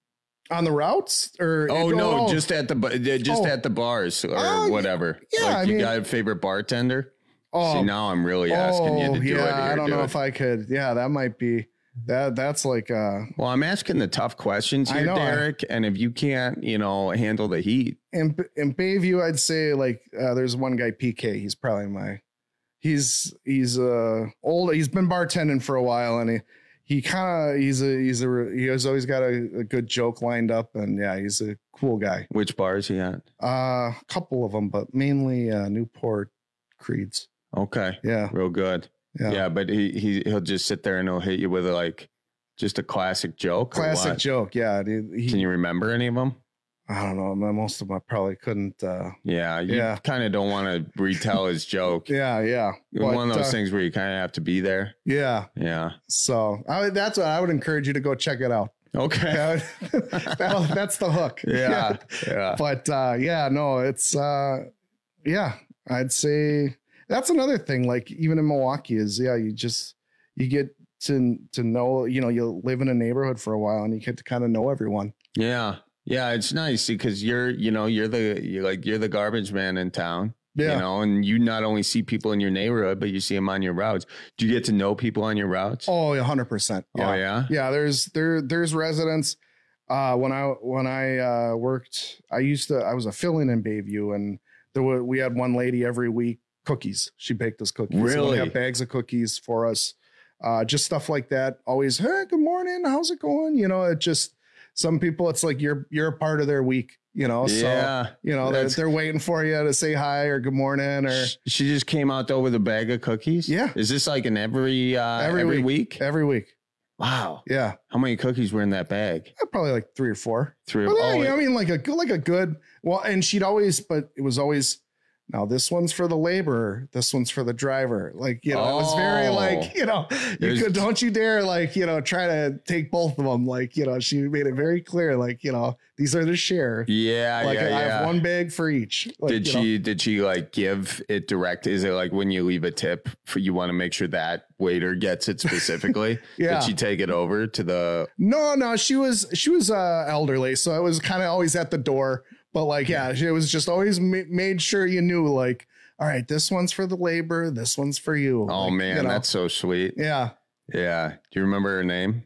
on the routes or? Oh no, oh, just at the just oh. at the bars or uh, whatever. Yeah, like I you mean, got a favorite bartender? Oh, see, now I'm really asking oh, you to do yeah, it. Here, I don't do know it. if I could. Yeah, that might be. That that's like uh well, I'm asking the tough questions here, I know, Derek, I, and if you can't, you know, handle the heat. In in Bayview, I'd say like uh, there's one guy, P K. He's probably my he's he's uh old. He's been bartending for a while, and he he kind of he's a he's a he's always got a, a good joke lined up, and yeah, he's a cool guy. Which bar is he at? Uh, a couple of them, but mainly uh, Newport Creeds. Okay, yeah, real good. Yeah. yeah, but he, he, he'll just sit there and he'll hit you with a, like just a classic joke. Classic joke. Yeah. He, Can you remember any of them? I don't know. Most of them I probably couldn't. Uh, yeah. You yeah. kind of don't want to retell his joke. yeah. Yeah. One but, of those uh, things where you kind of have to be there. Yeah. Yeah. So I, that's what I would encourage you to go check it out. Okay. that, that's the hook. Yeah. Yeah. But uh, yeah, no, it's uh, yeah, I'd say. That's another thing, like even in Milwaukee is, yeah, you just, you get to, to know, you know, you live in a neighborhood for a while and you get to kind of know everyone. Yeah. Yeah. It's nice because you're, you know, you're the, you're like, you're the garbage man in town, yeah. you know, and you not only see people in your neighborhood, but you see them on your routes. Do you get to know people on your routes? Oh, a hundred percent. Oh yeah. Yeah. There's, there, there's residents. Uh, when I, when I uh, worked, I used to, I was a fill-in in Bayview, and there were, we had one lady every week. Cookies. She baked us cookies. Really? We have bags of cookies for us. Uh, just stuff like that. Always, hey, good morning. How's it going? You know, it just, some people, it's like you're, you're a part of their week, you know? Yeah. So, you know, they're, they're waiting for you to say hi or good morning or. She just came out though with a bag of cookies. Yeah. Is this like an every, uh, every, every week? week? Every week. Wow. Yeah. How many cookies were in that bag? Probably like three or four. Three or four. oh, I mean, like a good, like a good, well, and she'd always, but it was always, now this one's for the laborer. This one's for the driver. Like, you know, oh, it was very like, you know, you could, don't you dare like, you know, try to take both of them. Like, you know, she made it very clear, like, you know, these are the share. Yeah. Like yeah, I yeah. have one bag for each. Like, did she, know. did she like give it direct? Is it like when you leave a tip for, you want to make sure that waiter gets it specifically? Yeah. Did she take it over to the? No, no, she was, she was uh, elderly. So I was kind of always at the door. But like, yeah, it was just always ma- made sure you knew, like, all right, this one's for the labor, this one's for you. Oh, like, man, you know. That's so sweet. Yeah. Yeah. Do you remember her name?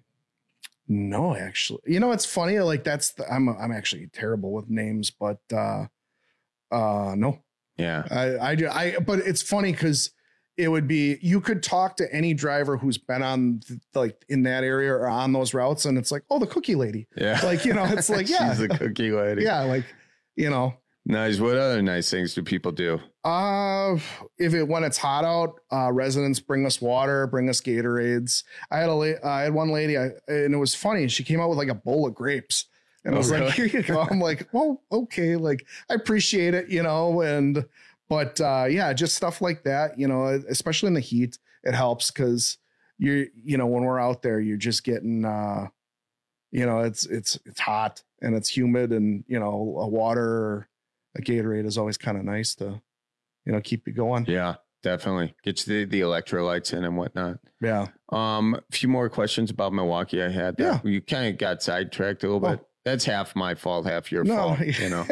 No, actually. You know, it's funny. Like, that's the, I'm I'm actually terrible with names, but uh, uh, no. Yeah. I, I do. I, but it's funny because it would be, you could talk to any driver who's been on like in that area or on those routes, and it's like, oh, the cookie lady. Yeah. Like, you know, it's like, yeah. She's the cookie lady. Yeah. Like, you know. Nice. What other nice things do people do? Uh, if it, when it's hot out, uh, residents bring us water, bring us Gatorades. I had a, la- I had one lady, I, and it was funny. She came out with like a bowl of grapes, and oh, I was really? like, here you go. I'm like, well, okay. Like, I appreciate it, you know, and, but, uh, yeah, just stuff like that, you know, especially in the heat, it helps. Cause you're, you know, when we're out there, you're just getting, uh, you know, it's, it's, it's hot and it's humid, and, you know, a water, a Gatorade is always kind of nice to, you know, keep you going. Yeah, definitely. Get you the, the electrolytes in and whatnot. Yeah. Um, a few more questions about Milwaukee I had. That yeah. You kind of got sidetracked a little oh. bit. That's half my fault, half your no. fault, you know.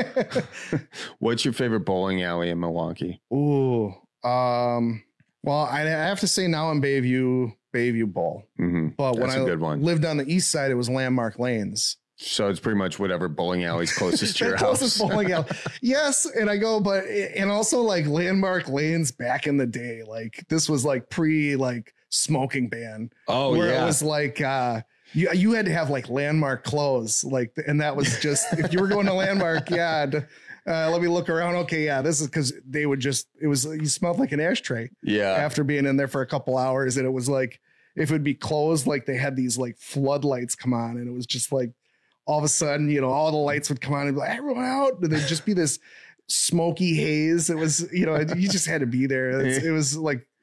What's your favorite bowling alley in Milwaukee? Ooh. Um, well, I have to say now in Bayview, Bayview Bowl. Mm-hmm. But That's when a I good one. lived on the east side, it was Landmark Lanes. So it's pretty much whatever bowling alley's closest to your closest house. Bowling alley. Yes. And I go, but, and also like Landmark Lanes back in the day, like this was like pre like smoking ban. Oh, where yeah. It was like, uh, you, you had to have like Landmark clothes. Like, and that was just, if you were going to Landmark, yeah. Uh, let me look around. Okay. Yeah. This is because they would just, it was, you smelled like an ashtray. Yeah. After being in there for a couple hours. And it was like, if it'd be closed, like they had these like floodlights come on, and it was just like, all of a sudden, you know, all the lights would come on and be like, everyone out. And there'd just be this smoky haze. It was, you know, you just had to be there. It's, it was like,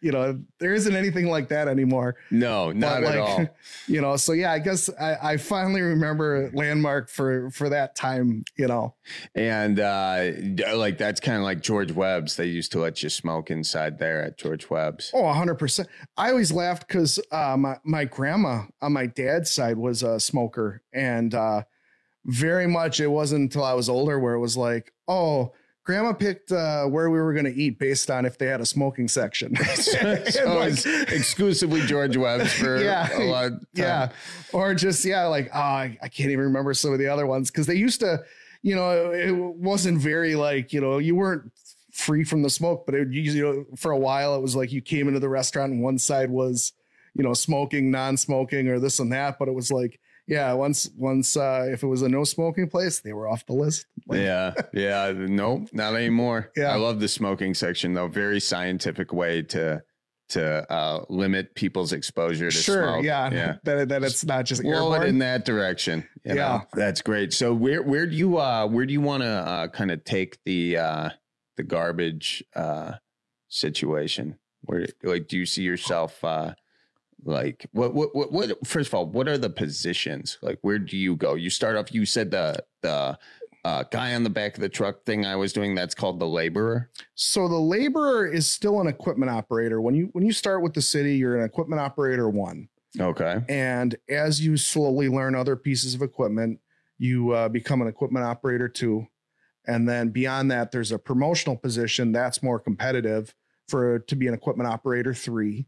you know, there isn't anything like that anymore. No, not But, at like, all. You know, so yeah, I guess I, I finally remember Landmark for for that time, you know. And uh, like that's kind of like George Webb's. They used to let you smoke inside there at George Webb's. Oh, one hundred percent. I always laughed because uh, my, my grandma on my dad's side was a smoker. And uh, very much it wasn't until I was older where it was like, oh, grandma picked uh, where we were going to eat based on if they had a smoking section. so so like, it's exclusively George Webb's for yeah, a lot of time. Yeah. Or just, yeah, like, oh, I, I can't even remember some of the other ones because they used to, you know, it wasn't very like, you know, you weren't free from the smoke, but it, you know, for a while it was like you came into the restaurant and one side was, you know, smoking, non-smoking or this and that. But it was like, yeah, once, once, uh, if it was a no smoking place, they were off the list. Like, yeah. Yeah. Nope. Not anymore. Yeah. I love the smoking section though. Very scientific way to, to uh, limit people's exposure to sure, smoke. yeah, Yeah. that, that it's not just Blow it airborne. in that direction. you know? Yeah. That's great. So where, where do you, uh, where do you want to uh, kind of take the, uh, the garbage uh, situation? Where, like, do you see yourself, uh, like, what, what, what, what, first of all, what are the positions? Like, where do you go? You start off, you said the, the, Uh, guy on the back of the truck thing I was doing, that's called the laborer. So the laborer is still an equipment operator. When you when you start with the city, you're an equipment operator one. Okay. And as you slowly learn other pieces of equipment, you uh, become an equipment operator two. And then beyond that, there's a promotional position that's more competitive for to be an equipment operator three.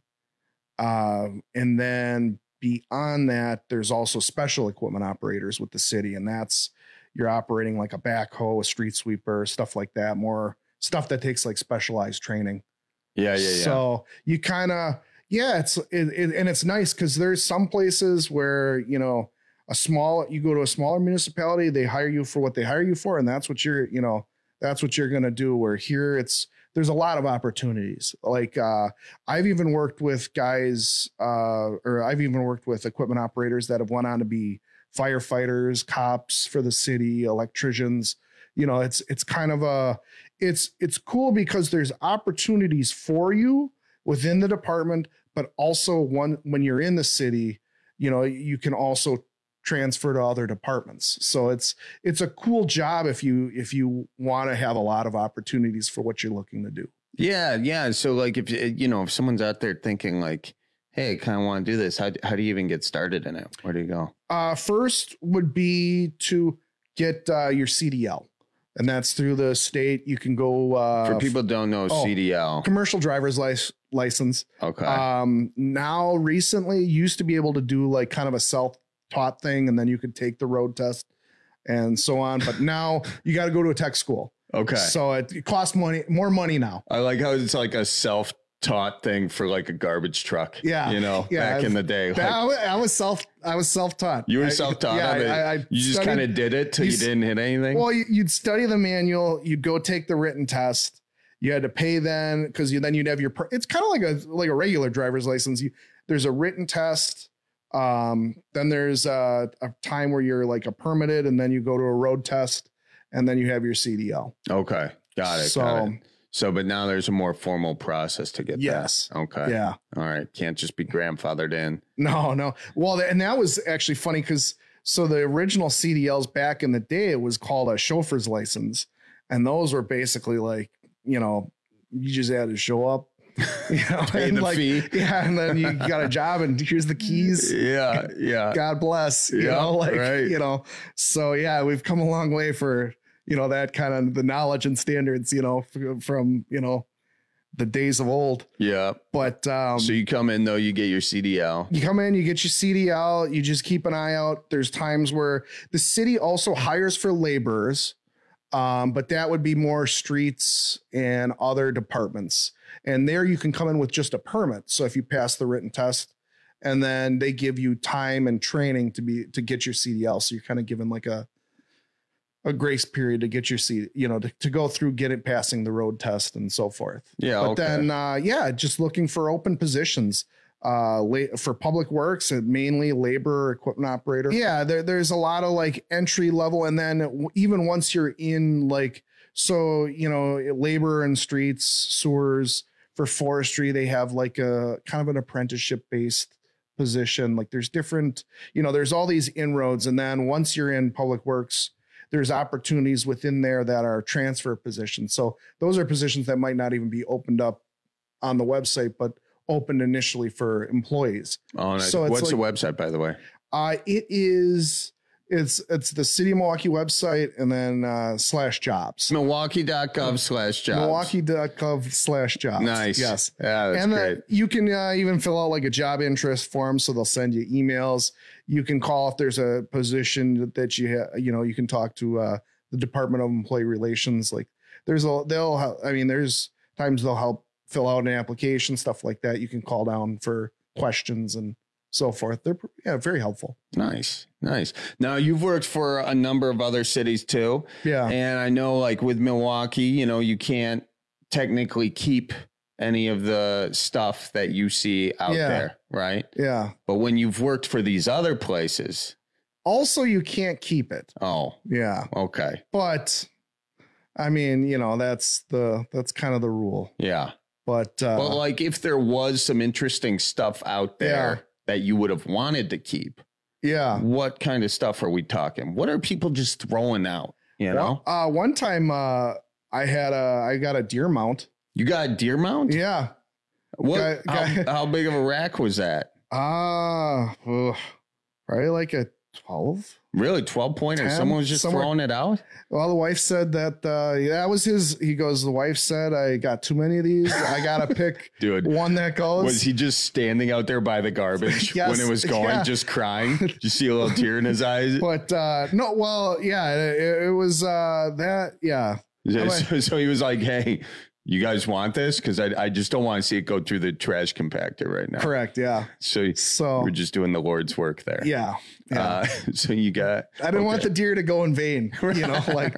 Um, and then beyond that, there's also special equipment operators with the city, and that's you're operating like a backhoe, a street sweeper, stuff like that, more stuff that takes like specialized training. Yeah, yeah, yeah. So you kind of, yeah, it's, it, it, and it's nice because there's some places where, you know, a small, you go to a smaller municipality, they hire you for what they hire you for. And that's what you're, you know, that's what you're going to do. Where here it's, there's a lot of opportunities. Like uh, I've even worked with guys uh, or I've even worked with equipment operators that have went on to be firefighters, cops for the city, electricians. You know, it's it's kind of a it's it's cool because there's opportunities for you within the department, but also one when you're in the city, you know, you can also transfer to other departments. So it's it's a cool job if you if you want to have a lot of opportunities for what you're looking to do. Yeah, yeah. So like if you know if someone's out there thinking like, hey, I kind of want to do this, how how do you even get started in it? Where do you go? Uh, first would be to get uh, your C D L, and that's through the state. You can go uh, For people who don't know, oh, C D L. commercial driver's lic- license. Okay. Um, now recently you used to be able to do like kind of a self-taught thing, and then you could take the road test and so on. But now you got to go to a tech school. Okay. So it, it costs money, more money now. I like how it's like a self taught thing for like a garbage truck. Yeah. You know, yeah, back in the day. That- Like, I, was, I was self, I was self-taught. you were I- self-taught. Yeah, on it. I, I you just studied- kind of did it till you, you s- didn't hit anything. Well, you, you'd study the manual, you'd go take the written test. You had to pay then because you then you'd have your. Per- it's kind of like a like a regular driver's license. You there's a written test. Um, then there's a, a time where you're like a permitted, and then you go to a road test, and then you have your C D L. Okay, got it. So- got it. So, but now there's a more formal process to get Yes. that. Okay. Yeah. All right. Can't just be grandfathered in. No, no. Well, and that was actually funny because so the original C D Ls back in the day, it was called a chauffeur's license. And those were basically like, you know, you just had to show up, you know, Pay and the like, fee. yeah. And then you got a job and here's the keys. Yeah. Yeah. God bless, you Yeah, know, like, right. you know, so yeah, we've come a long way for, you know, that kind of the knowledge and standards, you know, f- from, you know, the days of old. Yeah. But um, So you come in though, you get your C D L. you come in, you get your C D L, you just keep an eye out. There's times where the city also hires for laborers, um, but that would be more streets and other departments. And there you can come in with just a permit. So if you pass the written test, and then they give you time and training to be to get your C D L. So you're kind of given like a a grace period to get your C, you know, to, to go through, get it passing the road test and so forth. Yeah. But okay. then, uh, yeah, just looking for open positions uh, la- for public works and mainly labor, equipment operator. Yeah, there, there's a lot of like entry level. And then w- even once you're in like, so, you know, labor and streets, sewers, for forestry, they have like a kind of an apprenticeship based position. Like there's different, you know, there's all these inroads. And then once you're in public works, there's opportunities within there that are transfer positions. So those are positions that might not even be opened up on the website, but opened initially for employees. Oh, nice. So it's What's like, the website, by the way? Uh, it is, it's, it's the City of Milwaukee website and then uh, slash jobs. Milwaukee.gov slash jobs. Milwaukee.gov slash jobs. Nice. Yes. Yeah, that's and great. Uh, you can uh, even fill out like a job interest form. So they'll send you emails. You can call if there's a position that, that you have, you know, you can talk to uh, the Department of Employee Relations. Like there's a, they'll, help, I mean, there's times they'll help fill out an application, stuff like that. You can call down for questions and so forth. They're yeah, very helpful. Nice. Nice. Now you've worked for a number of other cities too. Yeah. And I know like with Milwaukee, you know, you can't technically keep any of the stuff that you see out Yeah. there. Right. Yeah. But when you've worked for these other places. Also, you can't keep it. Oh, yeah. Okay. But I mean, you know, that's the, that's kind of the rule. Yeah. But, uh, but like if there was some interesting stuff out there Yeah. that you would have wanted to keep. Yeah. What kind of stuff are we talking? What are people just throwing out? You know, well, uh, one time, uh, I had a, I got a deer mount. You got a deer mount? Yeah. What? Guy, how, guy, how big of a rack was that? Ah, uh, probably like a twelve. Really, twelve pointer? ten, Someone was just somewhere. throwing it out? Well, the wife said that, uh, yeah, that was his, he goes, the wife said, I got too many of these. I got to pick Dude, one that goes. Was he just standing out there by the garbage Yes, when it was going, yeah. just crying? Did you see a little tear in his eyes? But, uh, no, well, yeah, it, it was, uh, that, yeah. So, so, so he was like, hey, you guys want this? Because I, I just don't want to see it go through the trash compactor right now. Correct. Yeah. So, so we're just doing the Lord's work there. Yeah. yeah. Uh, so you got. I didn't okay. want the deer to go in vain, you know, like,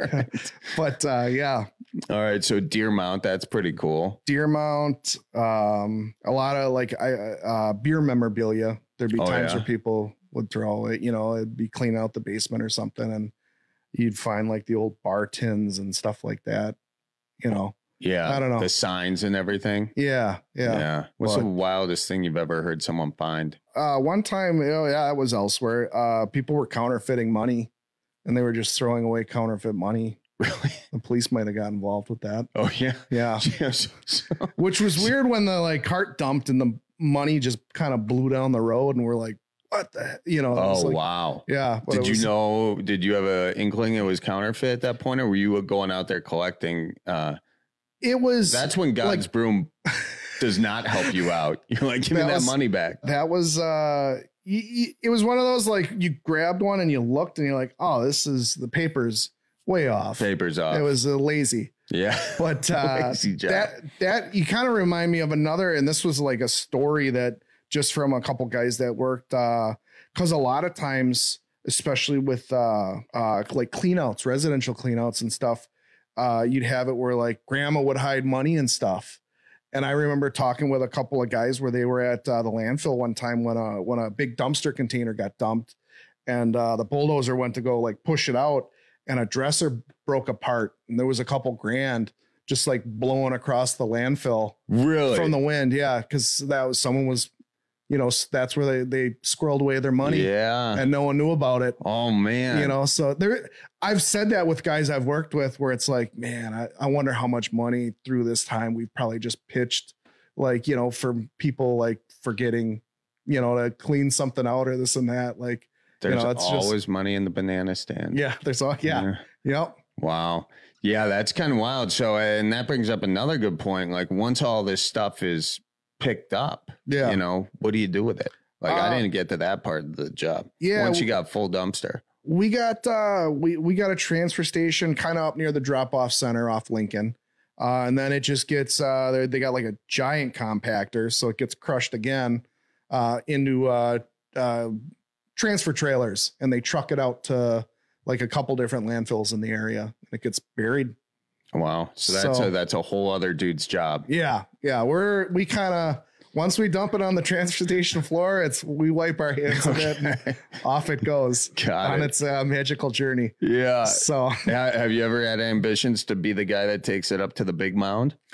but uh, yeah. All right. So deer mount, that's pretty cool. Deer mount, um, a lot of like I, uh, beer memorabilia. There'd be Oh, times yeah. where people would throw it, you know, it'd be clean out the basement or something. And you'd find like the old bar tins and stuff like that, you know. Yeah. I don't know. The signs and everything. Yeah. Yeah. Yeah. What's But- the wildest thing you've ever heard someone find? Uh, one time, oh yeah, it was elsewhere. Uh, people were counterfeiting money, and they were just throwing away counterfeit money. Really? The police might have got involved with that. Oh yeah, yeah. Yeah, so- so- Which was weird when the like cart dumped and the money just kind of blew down the road, and we're like, "What the?" heck? You know? it was Oh like- wow. Yeah. but Did it you was- know? Did you have an inkling it was counterfeit at that point, or were you going out there collecting? Uh, It was. that's when God's like- broom does not help you out. You're like, give me That that was- money back. That was. uh y- y- It was one of those like you grabbed one and you looked and you're like, "Oh, this is the paper's way off." Papers off. It was uh, lazy. Yeah. But uh, Lazy job. that that you kind of remind me of another, and this was like a story that just from a couple guys that worked, because a lot of times, especially with uh, uh, like cleanouts, residential cleanouts and stuff, uh, you'd have it where like grandma would hide money and stuff. And I remember talking with a couple of guys where they were at uh, the landfill one time when a when a big dumpster container got dumped, and uh, the bulldozer went to go like push it out, and a dresser broke apart, and there was a couple grand just like blowing across the landfill. Really? From the wind. Yeah. Cause that was, someone was, you know, s- that's where they, they squirreled away their money. Yeah. And no one knew about it. Oh man. You know, so there, I've said that with guys I've worked with where it's like, man, I, I wonder how much money through this time we've probably just pitched, like, you know, for people like forgetting, you know, to clean something out or this and that. Like, There's you know, it's always just, money in the banana stand. yeah, there's all, yeah. Yep. Wow. Yeah, that's kind of wild. So, and that brings up another good point. Like, once all this stuff is picked up, Yeah. you know, what do you do with it? Like, I Uh, didn't get to that part of the job. Yeah, Once you w- got full dumpster. We got uh we we got a transfer station kind of up near the drop off center off Lincoln. Uh, and then it just gets uh they they got like a giant compactor, so it gets crushed again uh into uh uh transfer trailers, and they truck it out to like a couple different landfills in the area, and it gets buried. Wow. So that's So- a that's a whole other dude's job. Yeah, yeah. We're we kind of once we dump it on the transfer station floor, it's we wipe our hands of it and off it goes Got on it. its uh, magical journey. Yeah. So Yeah, have you ever had ambitions to be the guy that takes it up to the big mound?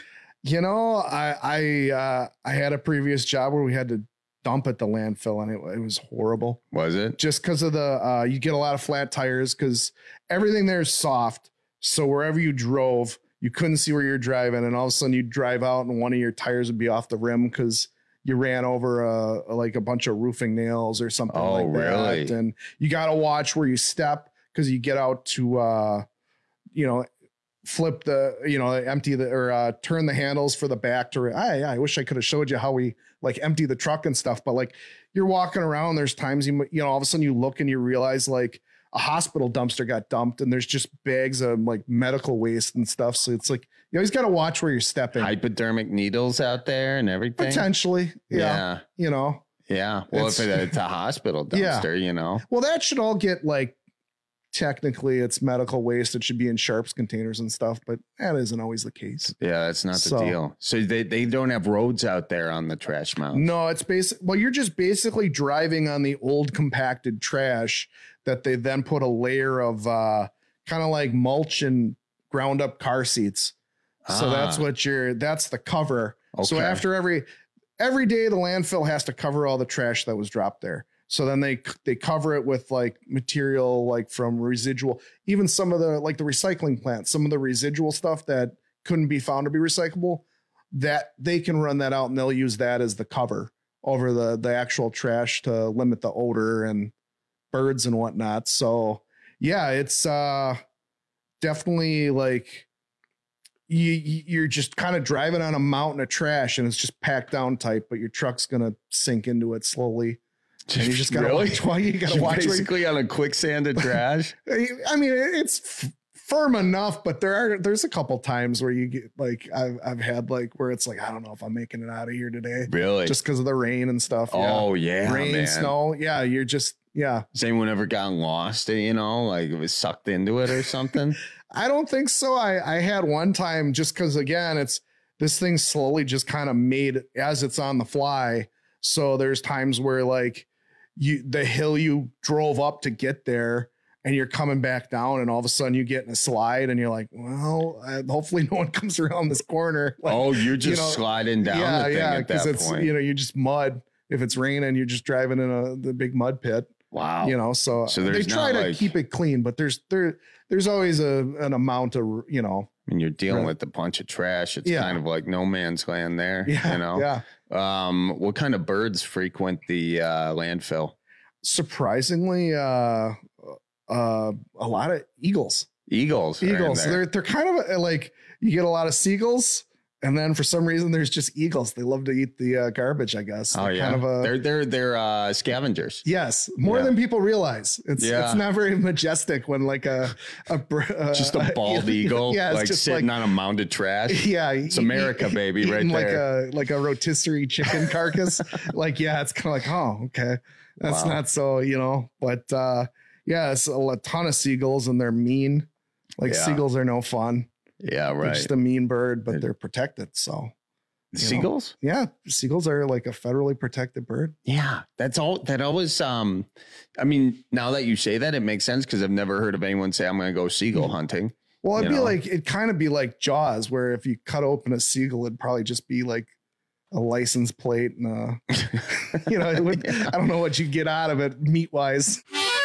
You know, I I uh, I had a previous job where we had to dump at the landfill, and it, it was horrible. Was it? Just because of the uh, you get a lot of flat tires because everything there is soft. So wherever you drove, you couldn't see where you're driving, and all of a sudden you drive out, and one of your tires would be off the rim because you ran over a, a, like a bunch of roofing nails or something oh, like really? that. And you got to watch where you step because you get out to, uh, you know, flip the, you know, empty the, or uh, turn the handles for the back to, I, I wish I could have showed you how we like empty the truck and stuff. But like you're walking around, there's times, you, you know, all of a sudden you look and you realize like a hospital dumpster got dumped and there's just bags of like medical waste and stuff. So it's like, you always got to watch where you're stepping. Hypodermic needles out there and everything. Potentially. Yeah. yeah. You know? Yeah. Well, it's, if it, it's a hospital dumpster, yeah. you know? Well, that should all get like, technically it's medical waste. It should be in Sharps containers and stuff, but that isn't always the case. Yeah, that's not the so, deal. So they, they don't have roads out there on the trash mounds. No, it's basic. Well, you're just basically driving on the old compacted trash that they then put a layer of uh, kind of like mulch and ground up car seats. So ah. that's what you're, that's the cover. Okay. So after every, every day the landfill has to cover all the trash that was dropped there. So then they they cover it with like material like from residual, even some of the like the recycling plants, some of the residual stuff that couldn't be found to be recyclable, that they can run that out and they'll use that as the cover over the the actual trash to limit the odor and birds and whatnot. So yeah, it's uh, definitely like you you're just kind of driving on a mountain of trash and it's just packed down tight, but your truck's gonna sink into it slowly. And you just gotta really? watch. Well, you gotta You're watch. Basically, you, on a quicksand of trash. I mean, it's f- firm enough, but there are there's a couple times where you get like I've I've had like where it's like I don't know if I'm making it out of here today. Really? Just because of the rain and stuff. Oh yeah, yeah rain, man. snow. Yeah, you're just yeah. Has anyone ever gotten lost? You know, like it was sucked into it or something? I don't think so. I I had one time just because again, it's this thing slowly just kind of made as it's on the fly. So there's times where like. You the hill you drove up to get there and you're coming back down and all of a sudden you get in a slide and you're like, well, uh, hopefully no one comes around this corner. Like, oh, you're just you know, sliding down yeah, the thing yeah, at that it's, point. You know, you're just mud. If it's raining, you're just driving in a the big mud pit. Wow. You know, so, so they try to like, keep it clean, but there's there there's always a an amount of, you know. When you're dealing right. with a bunch of trash, it's yeah. kind of like no man's land there. Yeah, you know? Yeah. Um, what kind of birds frequent the uh, landfill? Surprisingly, uh, uh, a lot of eagles. Eagles. Eagles. They're they're kind of like you get a lot of seagulls, and then for some reason there's just eagles. They love to eat the uh, garbage, I guess. Oh they're yeah. Kind of a, they're they're they're uh, scavengers. Yes, more yeah. than people realize. It's yeah. it's not very majestic when like a a uh, just a bald eagle, yeah, like just sitting like, on a mound of trash. Yeah, it's America, baby, right like there. Like a like a rotisserie chicken carcass. Like yeah, it's kind of like oh okay. That's wow. not so, you know, but uh, yeah, it's a, a ton of seagulls and they're mean. Like yeah. seagulls are no fun. Yeah, right. They're just a mean bird, but they're protected. So seagulls? Know. Yeah. Seagulls are like a federally protected bird. Yeah. That's all that always, um, I mean, now that you say that, it makes sense because I've never heard of anyone say I'm going to go seagull hunting. Well, it'd you be know? like, it'd kind of be like Jaws, where if you cut open a seagull, it'd probably just be like a license plate and uh you know it would, yeah. I don't know what you get out of it meat wise.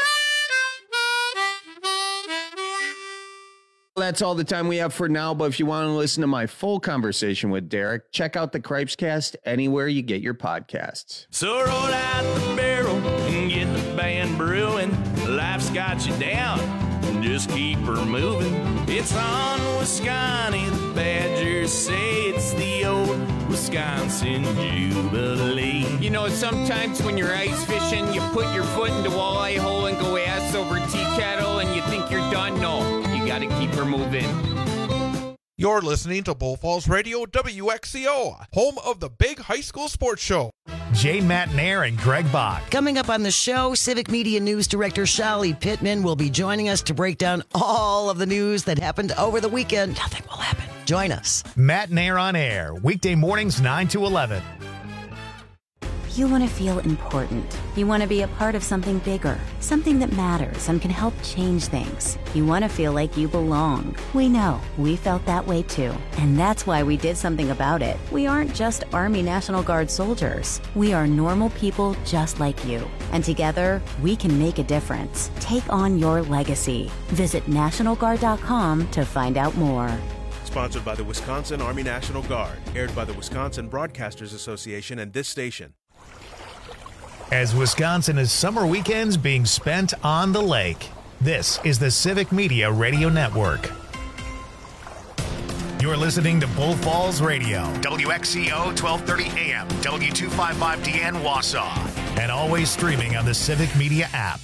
That's all the time we have for now, but if you want to listen to my full conversation with Derek, check out the Cripescast anywhere you get your podcasts. So roll out the barrel and get the band brewing. Life's got you down, just keep her moving. It's on Wisconsin, the Badgers say it's the old Wisconsin Jubilee. You know, sometimes when you're ice fishing, you put your foot in the walleye hole and go ass over tea kettle and you think you're done. No, you got to keep her moving. You're listening to Bull Falls Radio W X C O, home of the big high school sports show. Jane Matnair and Greg Bach. Coming up on the show, Civic Media News Director Shali Pittman will be joining us to break down all of the news that happened over the weekend. Nothing will happen. Join us. Matnair on air, weekday mornings nine to eleven. You want to feel important. You want to be a part of something bigger, something that matters and can help change things. You want to feel like you belong. We know. We felt that way too. And that's why we did something about it. We aren't just Army National Guard soldiers. We are normal people just like you. And together, we can make a difference. Take on your legacy. Visit National Guard dot com to find out more. Sponsored by the Wisconsin Army National Guard. Aired by the Wisconsin Broadcasters Association and this station. As Wisconsin is summer weekends being spent on the lake, this is the Civic Media Radio Network. You're listening to Bull Falls Radio, W X C O twelve thirty A M, W two fifty-five D N Wausau, and always streaming on the Civic Media app.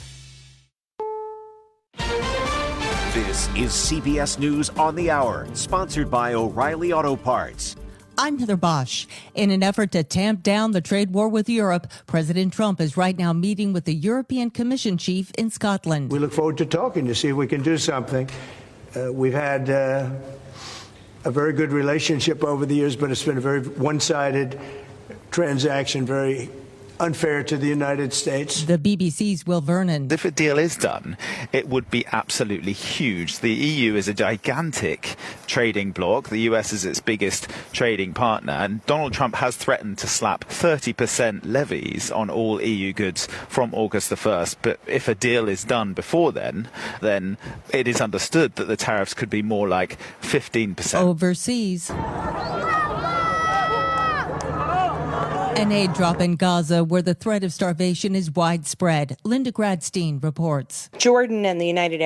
This is C B S News on the Hour, sponsored by O'Reilly Auto Parts. I'm Heather Bosch. In an effort to tamp down the trade war with Europe, President Trump is right now meeting with the European Commission chief in Scotland. We look forward to talking to see if we can do something. Uh, we've had uh, a very good relationship over the years, but it's been a very one-sided transaction, very unfair to the United States. The B B C's Will Vernon. If a deal is done, it would be absolutely huge. The E U is a gigantic trading bloc. The U S is its biggest trading partner, and Donald Trump has threatened to slap thirty percent levies on all E U goods from August the first. But if a deal is done before then, then it is understood that the tariffs could be more like fifteen percent. Overseas. An aid drop in Gaza where the threat of starvation is widespread. Linda Gradstein reports. Jordan and the United